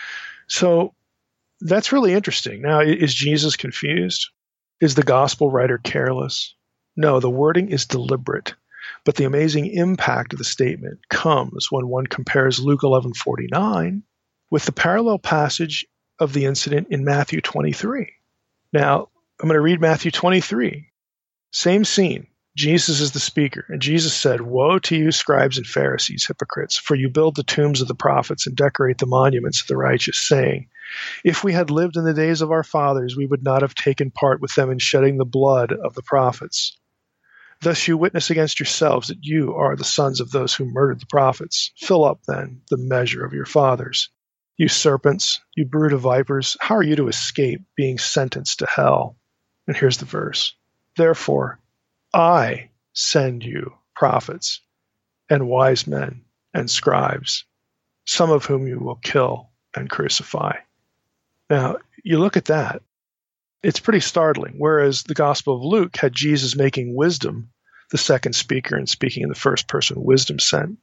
So that's really interesting. Now, is Jesus confused? Is the gospel writer careless? No, the wording is deliberate. But the amazing impact of the statement comes when one compares Luke 11:49 with the parallel passage of the incident in Matthew 23. Now, I'm going to read Matthew 23. Same scene. Jesus is the speaker, and Jesus said, "Woe to you, scribes and Pharisees, hypocrites, for you build the tombs of the prophets and decorate the monuments of the righteous, saying, 'If we had lived in the days of our fathers, we would not have taken part with them in shedding the blood of the prophets.' Thus you witness against yourselves that you are the sons of those who murdered the prophets. Fill up, then, the measure of your fathers. You serpents, you brood of vipers, how are you to escape being sentenced to hell?" And here's the verse. "Therefore, I send you prophets and wise men and scribes, some of whom you will kill and crucify." Now, you look at that, it's pretty startling. Whereas the Gospel of Luke had Jesus making wisdom the second speaker and speaking in the first person, wisdom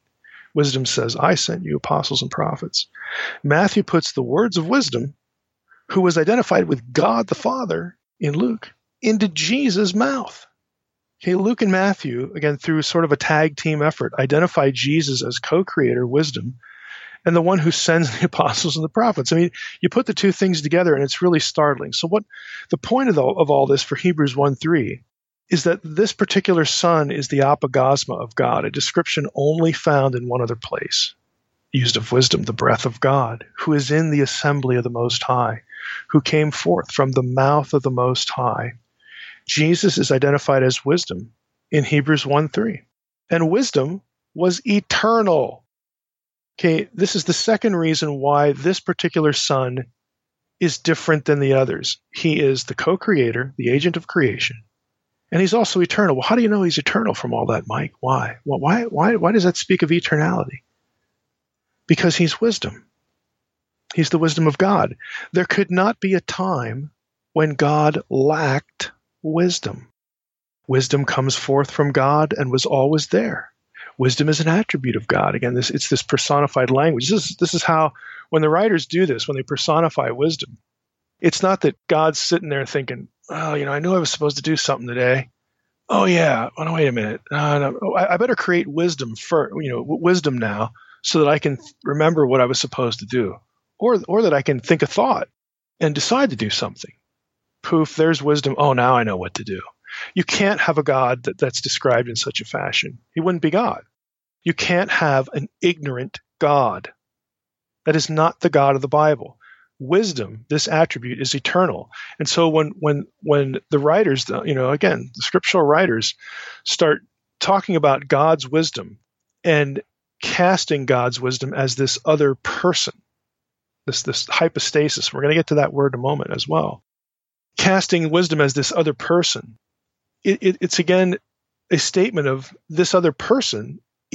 says, "I sent you apostles and prophets." Matthew puts the words of wisdom, who was identified with God the Father in Luke, into Jesus' mouth. Okay, Luke and Matthew, again, through sort of a tag team effort, identify Jesus as co-creator, wisdom, and the one who sends the apostles and the prophets. I mean, you put the two things together and it's really startling. So what the point of all this for Hebrews 1:3 is that this particular Son is the apogosma of God, a description only found in one other place, used of wisdom, the breath of God, who is in the assembly of the Most High, who came forth from the mouth of the Most High. Jesus is identified as wisdom in Hebrews 1:3. And wisdom was eternal. Okay, this is the second reason why this particular Son is different than the others. He is the co-creator, the agent of creation, and he's also eternal. Well, how do you know he's eternal from all that, Mike? Why? Well, why does that speak of eternality? Because he's wisdom. He's the wisdom of God. There could not be a time when God lacked wisdom. Wisdom comes forth from God and was always there. Wisdom is an attribute of God. Again, it's this personified language. This is how, when the writers do this, when they personify wisdom, it's not that God's sitting there thinking, oh, I knew I was supposed to do something today. Oh, yeah. Oh, no, wait a minute. No, I better create wisdom wisdom now so that I can remember what I was supposed to do, or that I can think a thought and decide to do something. Poof, there's wisdom. Oh, now I know what to do. You can't have a God that's described in such a fashion. He wouldn't be God. You can't have an ignorant God. That is not the God of the Bible. Wisdom, this attribute, is eternal. And so when the writers, again, the scriptural writers start talking about God's wisdom and casting God's wisdom as this other person, this hypostasis, we're going to get to that word in a moment as well. Casting wisdom as this other person, it's again a statement of this other person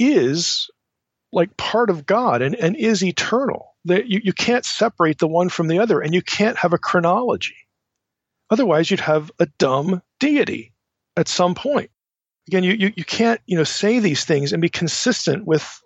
is like part of God and is eternal. That you can't separate the one from the other, and you can't have a chronology. Otherwise, you'd have a dumb deity at some point. Again, you can't say these things and be consistent with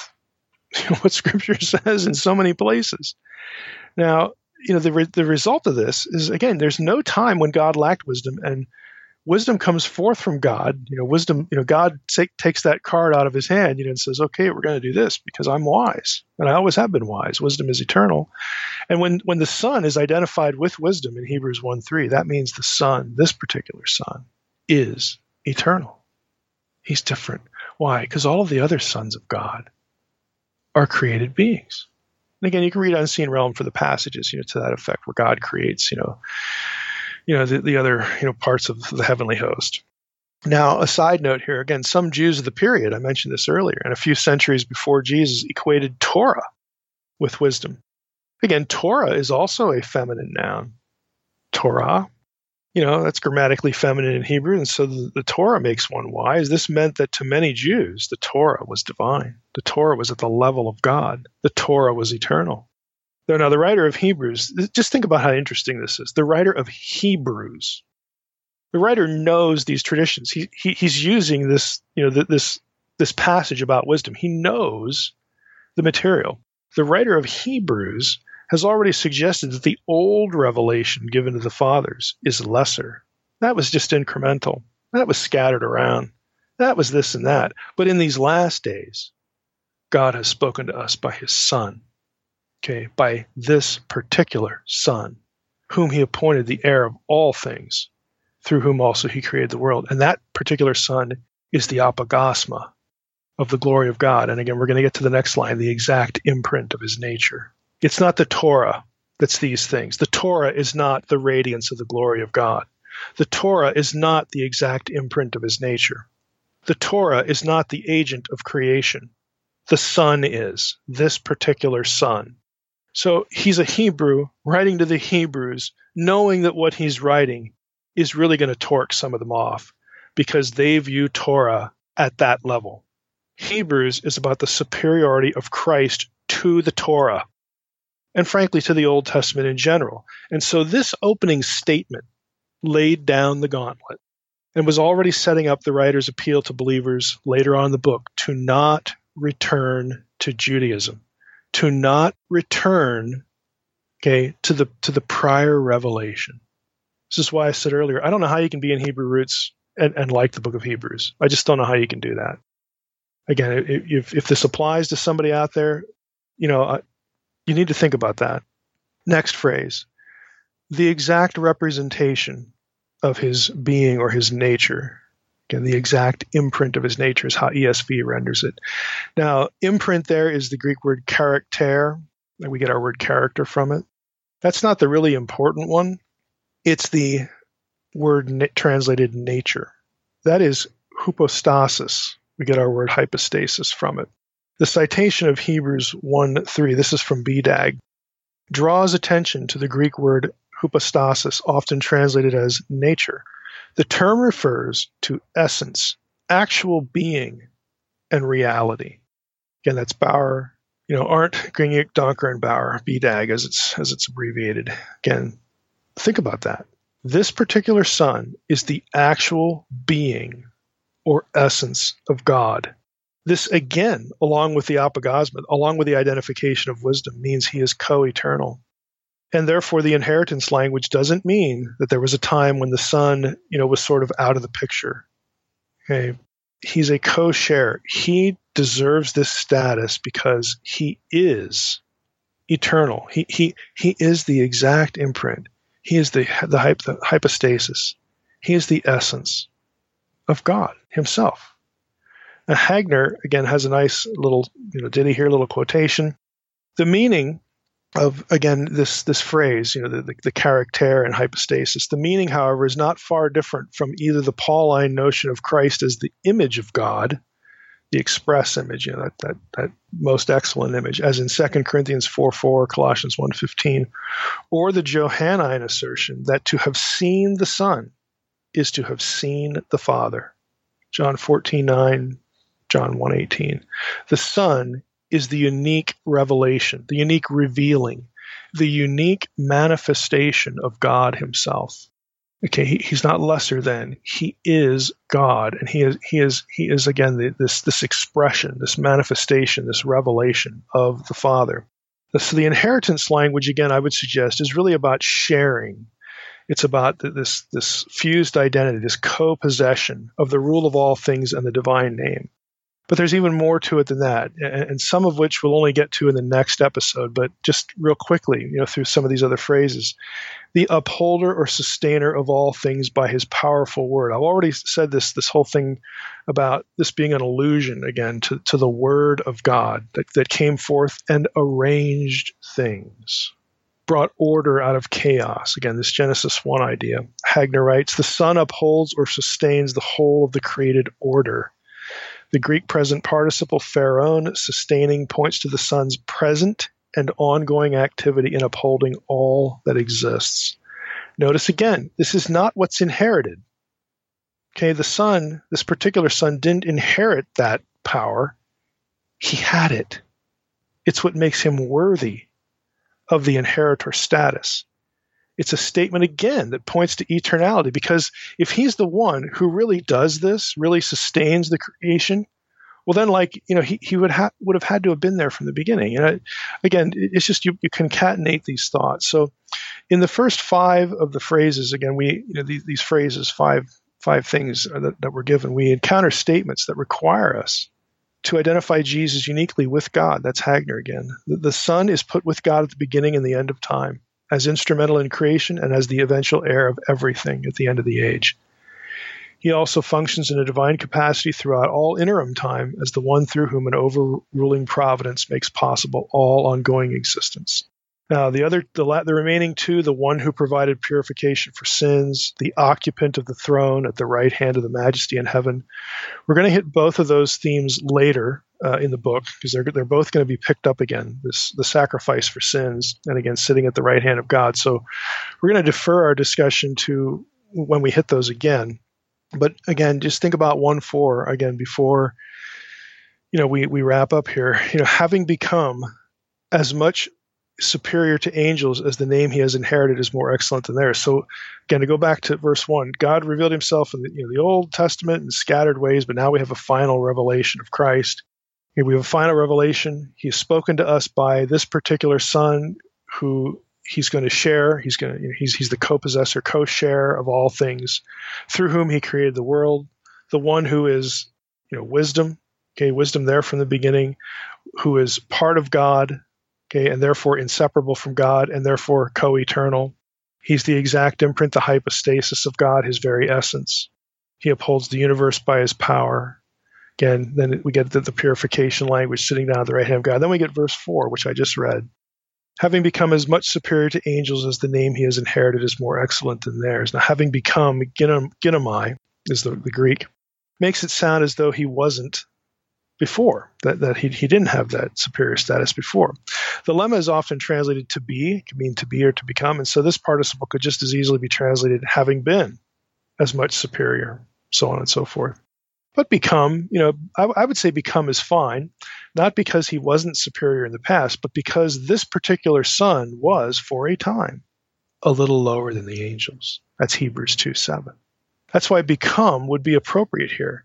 what Scripture says in so many places. Now, the result of this is, again, there's no time when God lacked wisdom, and wisdom comes forth from God. Wisdom, God takes that card out of his hand, and says, okay, we're going to do this because I'm wise. And I always have been wise. Wisdom is eternal. And when the Son is identified with wisdom in Hebrews 1:3, that means the Son, this particular Son, is eternal. He's different. Why? Because all of the other sons of God are created beings. And again, you can read Unseen Realm for the passages, to that effect, where God creates, the other, parts of the heavenly host. Now, a side note here, again, some Jews of the period, I mentioned this earlier, and a few centuries before Jesus, equated Torah with wisdom. Again, Torah is also a feminine noun. Torah, that's grammatically feminine in Hebrew, and so the Torah makes one wise. This meant that to many Jews, the Torah was divine. The Torah was at the level of God. The Torah was eternal. Now, the writer of Hebrews, just think about how interesting this is. The writer of Hebrews, the writer knows these traditions. He's using this, this passage about wisdom. He knows the material. The writer of Hebrews has already suggested that the old revelation given to the fathers is lesser. That was just incremental. That was scattered around. That was this and that. But in these last days, God has spoken to us by his Son. Okay, by this particular Son, whom he appointed the heir of all things, through whom also he created the world. And that particular Son is the apogosma of the glory of God. And again, we're going to get to the next line, the exact imprint of his nature. It's not the Torah that's these things. The Torah is not the radiance of the glory of God. The Torah is not the exact imprint of his nature. The Torah is not the agent of creation. The Son is, this particular Son. So he's a Hebrew writing to the Hebrews, knowing that what he's writing is really going to torque some of them off because they view Torah at that level. Hebrews is about the superiority of Christ to the Torah and frankly to the Old Testament in general. And so this opening statement laid down the gauntlet and was already setting up the writer's appeal to believers later on in the book to not return to Judaism, to not return, to the prior revelation. This is why I said earlier, I don't know how you can be in Hebrew roots and like the book of Hebrews. I just don't know how you can do that. Again, if this applies to somebody out there, You need to think about that. Next phrase, the exact representation of his being or his nature. Again, the exact imprint of his nature is how ESV renders it. Now, imprint there is the Greek word character, and we get our word character from it. That's not the really important one. It's the word translated nature. That is hypostasis. We get our word hypostasis from it. The citation of Hebrews 1:3, this is from BDAG, draws attention to the Greek word hypostasis, often translated as nature. The term refers to essence, actual being, and reality. Again, that's Bauer, Arndt, Gringich, Donker, and Bauer, BDAG as it's abbreviated. Again, think about that. This particular Son is the actual being or essence of God. This, again, along with the apogosma, along with the identification of wisdom, means he is co-eternal. And therefore, the inheritance language doesn't mean that there was a time when the Son, was sort of out of the picture. Okay, he's a co-sharer. He deserves this status because he is eternal. He is the exact imprint. He is the hypostasis. He is the essence of God himself. Now, Hagner, again, has a nice little ditty here, little quotation. The meaning of, again, this phrase, the character and hypostasis, the meaning, however, is not far different from either the Pauline notion of Christ as the image of God, the express image, that most excellent image, as in 2 Corinthians 4:4, Colossians 1:15, or the Johannine assertion that to have seen the Son is to have seen the Father, John 14:9, John 1:18. The Son is the unique revelation, the unique revealing, the unique manifestation of God himself. Okay, he's not lesser than. He is God, and he is again this expression, this manifestation, this revelation of the Father. So the inheritance language, again, I would suggest, is really about sharing. It's about this fused identity, this co-possession of the rule of all things and the divine name. But there's even more to it than that, and some of which we'll only get to in the next episode, but just real quickly, through some of these other phrases. The upholder or sustainer of all things by his powerful word. I've already said this whole thing about this being an allusion, again, to the word of God that came forth and arranged things, brought order out of chaos. Again, this Genesis 1 idea. Hagner writes, the Son upholds or sustains the whole of the created order. The Greek present participle pharon, sustaining, points to the Son's present and ongoing activity in upholding all that exists. Notice again, this is not what's inherited. Okay, the Son, this particular Son, didn't inherit that power. He had it. It's what makes him worthy of the inheritor status. It's a statement, again, that points to eternality, because if he's the one who really does this, really sustains the creation, well, then, he would have had to have been there from the beginning. Again, it's just you concatenate these thoughts. So in the first 5 of the phrases, again, these phrases, five things that were given, we encounter statements that require us to identify Jesus uniquely with God. That's Hagner again. The Son is put with God at the beginning and the end of time, as instrumental in creation and as the eventual heir of everything at the end of the age. He also functions in a divine capacity throughout all interim time as the one through whom an overruling providence makes possible all ongoing existence. Now, the remaining 2, the one who provided purification for sins, the occupant of the throne at the right hand of the majesty in heaven. We're going to hit both of those themes later in the book, because they're both going to be picked up again, the sacrifice for sins, and again, sitting at the right hand of God. So we're going to defer our discussion to when we hit those again. But again, just think about 1:4 again before we wrap up here. Having become as much superior to angels as the name he has inherited is more excellent than theirs. So again, to go back to verse 1, God revealed himself in the Old Testament in scattered ways, but now we have a final revelation of Christ. Here we have a final revelation. He has spoken to us by this particular Son who he's going to share. He's the co-possessor, co-share of all things, through whom he created the world. The one who is, wisdom. Okay, wisdom there from the beginning, who is part of God, okay, and therefore inseparable from God, and therefore co-eternal. He's the exact imprint, the hypostasis of God, his very essence. He upholds the universe by his power. Again, then we get the purification language, sitting down at the right hand of God. Then we get verse 4, which I just read. Having become as much superior to angels as the name he has inherited is more excellent than theirs. Now, having become, ginomai is the Greek, makes it sound as though he wasn't before, that he didn't have that superior status before. The lemma is often translated to be. It can mean to be or to become, and so this participle could just as easily be translated having been as much superior, so on and so forth. But become, I would say become is fine, not because he wasn't superior in the past, but because this particular son was, for a time, a little lower than the angels. That's Hebrews 2:7. That's why become would be appropriate here.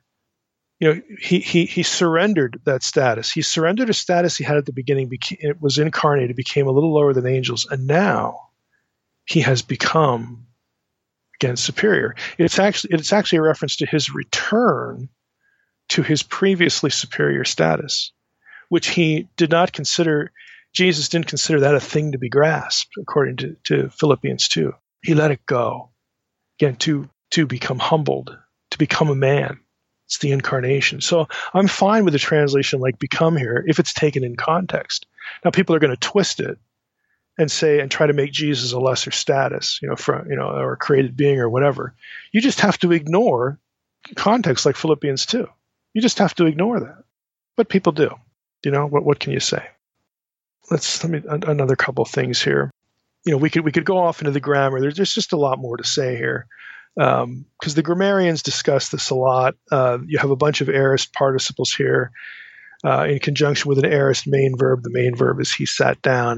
He surrendered that status. He surrendered a status he had at the beginning. It was incarnated, became a little lower than angels, and now he has become, again, superior. It's actually a reference to his return to his previously superior status, which he did not consider. Jesus didn't consider that a thing to be grasped, according to Philippians 2. He let it go. Again, to become humbled, to become a man. It's the incarnation. So I'm fine with a translation like become here if it's taken in context. Now people are going to twist it and say and try to make Jesus a lesser status, or a created being or whatever. You just have to ignore context like Philippians 2. You just have to ignore that. But people do. What can you say? Let me another couple things here. We could go off into the grammar. There's just a lot more to say here. Because the grammarians discuss this a lot. You have a bunch of aorist participles here in conjunction with an aorist main verb. The main verb is he sat down,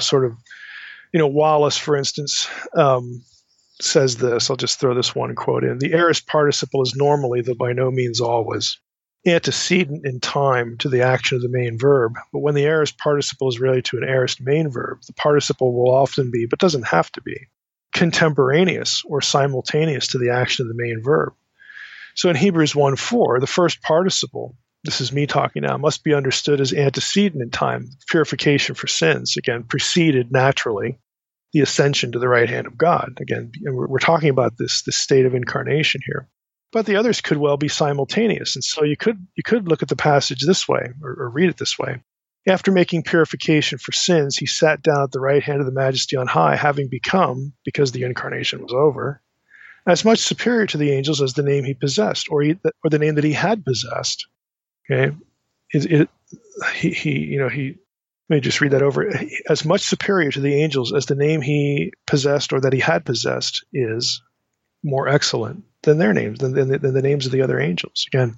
and Wallace, for instance, says this. I'll just throw this one quote in. The aorist participle is normally, though by no means always, antecedent in time to the action of the main verb. But when the aorist participle is related to an aorist main verb, the participle will often be, but doesn't have to be, contemporaneous or simultaneous to the action of the main verb. So in Hebrews 1:4, the first participle, this is me talking now, must be understood as antecedent in time, purification for sins, again, preceded naturally the ascension to the right hand of God. Again, we're talking about this state of incarnation here. But the others could well be simultaneous. And so you could look at the passage this way, or read it this way. After making purification for sins, he sat down at the right hand of the Majesty on high, having become, because the incarnation was over, as much superior to the angels as the name he possessed, or the name that he had possessed. Okay, let me just read that over. As much superior to the angels as the name he possessed or that he had possessed is more excellent than their names, than the names of the other angels. Again,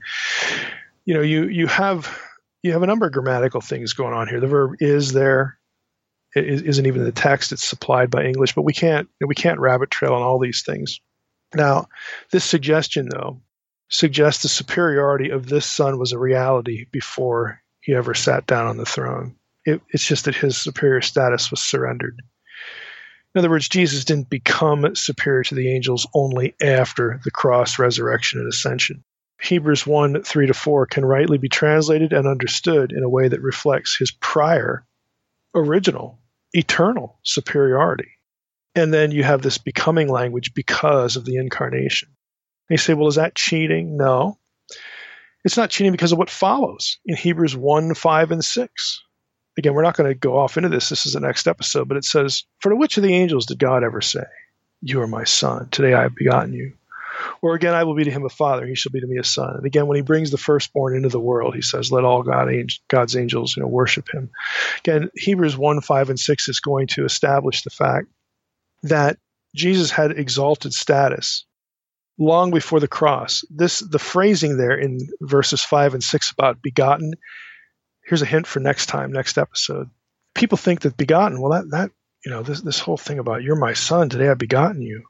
you have a number of grammatical things going on here. The verb is there. It isn't even in the text. It's supplied by English, but we can't rabbit trail on all these things. Now, this suggestion, though, suggests the superiority of this son was a reality before he ever sat down on the throne. It's just that his superior status was surrendered. In other words, Jesus didn't become superior to the angels only after the cross, resurrection, and ascension. Hebrews 1:3-4 can rightly be translated and understood in a way that reflects his prior, original, eternal superiority. And then you have this becoming language because of the incarnation. And you say, well, is that cheating? No. It's not cheating because of what follows in Hebrews 1:5 and 6. Again, we're not going to go off into this. This is the next episode. But it says, for to which of the angels did God ever say, you are my son, today I have begotten you? Or again, I will be to him a father, he shall be to me a son. And again, when he brings the firstborn into the world, he says, let all God's angels worship him. Again, Hebrews 1:5 and 6 is going to establish the fact that Jesus had exalted status long before the cross. The phrasing there in verses 5 and 6 about begotten, here's a hint for next episode. People think that begotten, well, this whole thing about you're my son, today I've begotten you.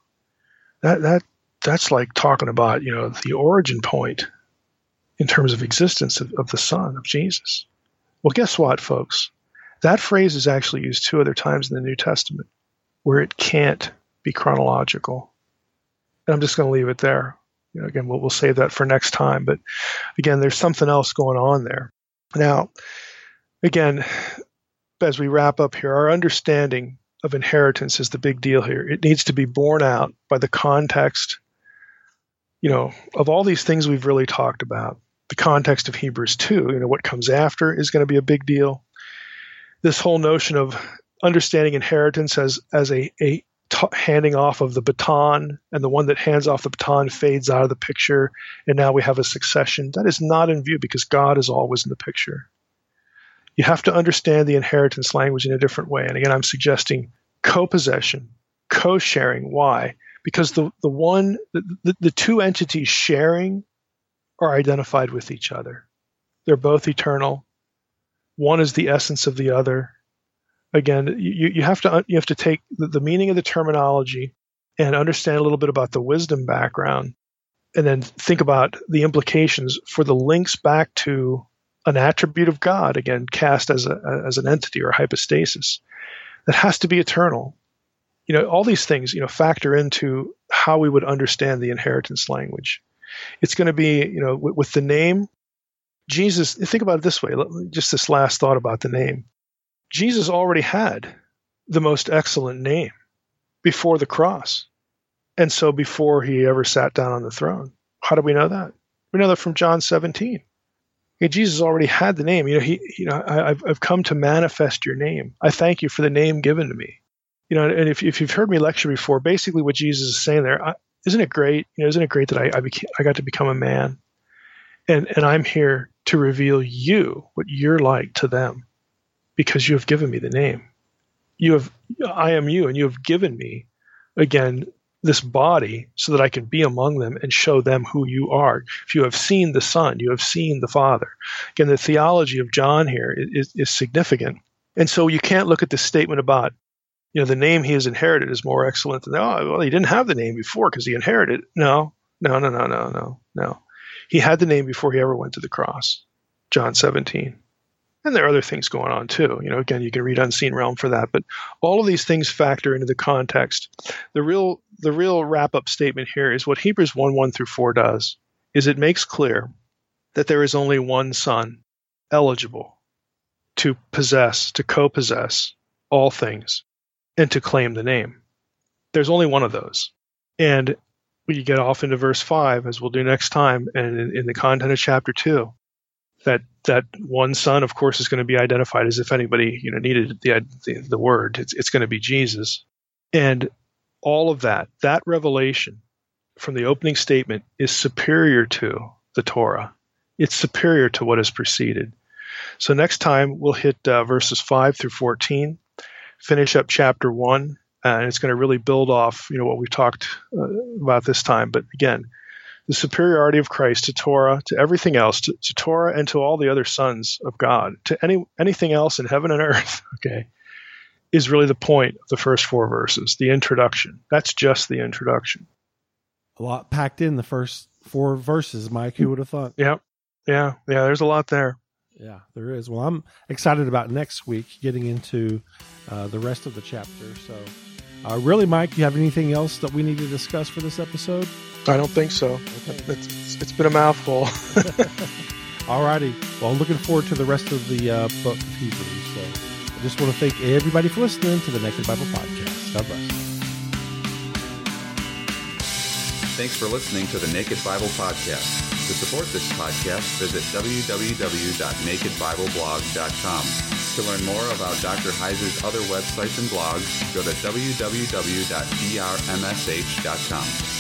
That's like talking about, the origin point in terms of existence of the Son, of Jesus. Well, guess what, folks? That phrase is actually used 2 other times in the New Testament where it can't be chronological. And I'm just going to leave it there. Again, we'll save that for next time. But again, there's something else going on there. Now, again, as we wrap up here, our understanding of inheritance is the big deal here. It needs to be borne out by the context, of all these things we've really talked about. The context of Hebrews 2, what comes after is going to be a big deal. This whole notion of understanding inheritance as a handing off of the baton, and the one that hands off the baton fades out of the picture, and now we have a succession. That is not in view because God is always in the picture. You have to understand the inheritance language in a different way. And again, I'm suggesting co-possession, co-sharing. Why? Because the two entities sharing are identified with each other. They're both eternal. One is the essence of the other. Again, you have to take the meaning of the terminology and understand a little bit about the wisdom background, and then think about the implications for the links back to an attribute of God, again, cast as an entity or hypostasis that has to be eternal. All these things, factor into how we would understand the inheritance language. It's going to be, with the name, Jesus, think about it this way, just this last thought about the name. Jesus already had the most excellent name before the cross. And so before he ever sat down on the throne. How do we know that? We know that from John 17. Jesus already had the name. I've come to manifest your name. I thank you for the name given to me. And if you've heard me lecture before, basically what Jesus is saying there, isn't it great? Isn't it great that I got to become a man, and I'm here to reveal you, what you're like to them, because you have given me the name. I am you, and you have given me, again, this body so that I can be among them and show them who you are. If you have seen the Son, you have seen the Father. Again, the theology of John here is significant. And so you can't look at this statement about, the name he has inherited is more excellent than, he didn't have the name before because he inherited. No. He had the name before he ever went to the cross, John 17. And there are other things going on too. Again, you can read Unseen Realm for that. But all of these things factor into the context. The real wrap-up statement here is what Hebrews 1:1-4 does, is it makes clear that there is only one Son eligible to possess, to co-possess all things, and to claim the name. There's only one of those. And we get off into verse 5, as we'll do next time, and in the content of chapter 2, that one Son, of course, is going to be identified as, if anybody needed the word, it's going to be Jesus. And all of that revelation from the opening statement is superior to the Torah. It's superior to what has preceded. So next time we'll hit verses 5-14, finish up chapter 1, and it's going to really build off what we've talked about this time. But again, the superiority of Christ to Torah, to everything else, to Torah and to all the other sons of God, to anything else in heaven and earth, okay, is really the point of the first 4 verses, the introduction. That's just the introduction. A lot packed in the first 4 verses, Mike. Who would have thought? Yeah, there's a lot there. Yeah, there is. Well, I'm excited about next week getting into the rest of the chapter. So, really, Mike, you have anything else that we need to discuss for this episode? I don't think so. Okay. It's been a mouthful. All righty. Well, I'm looking forward to the rest of the book of Hebrews. So I just want to thank everybody for listening to the Naked Bible Podcast. God bless. Thanks for listening to the Naked Bible Podcast. To support this podcast, visit www.nakedbibleblog.com. To learn more about Dr. Heiser's other websites and blogs, go to www.drmsh.com.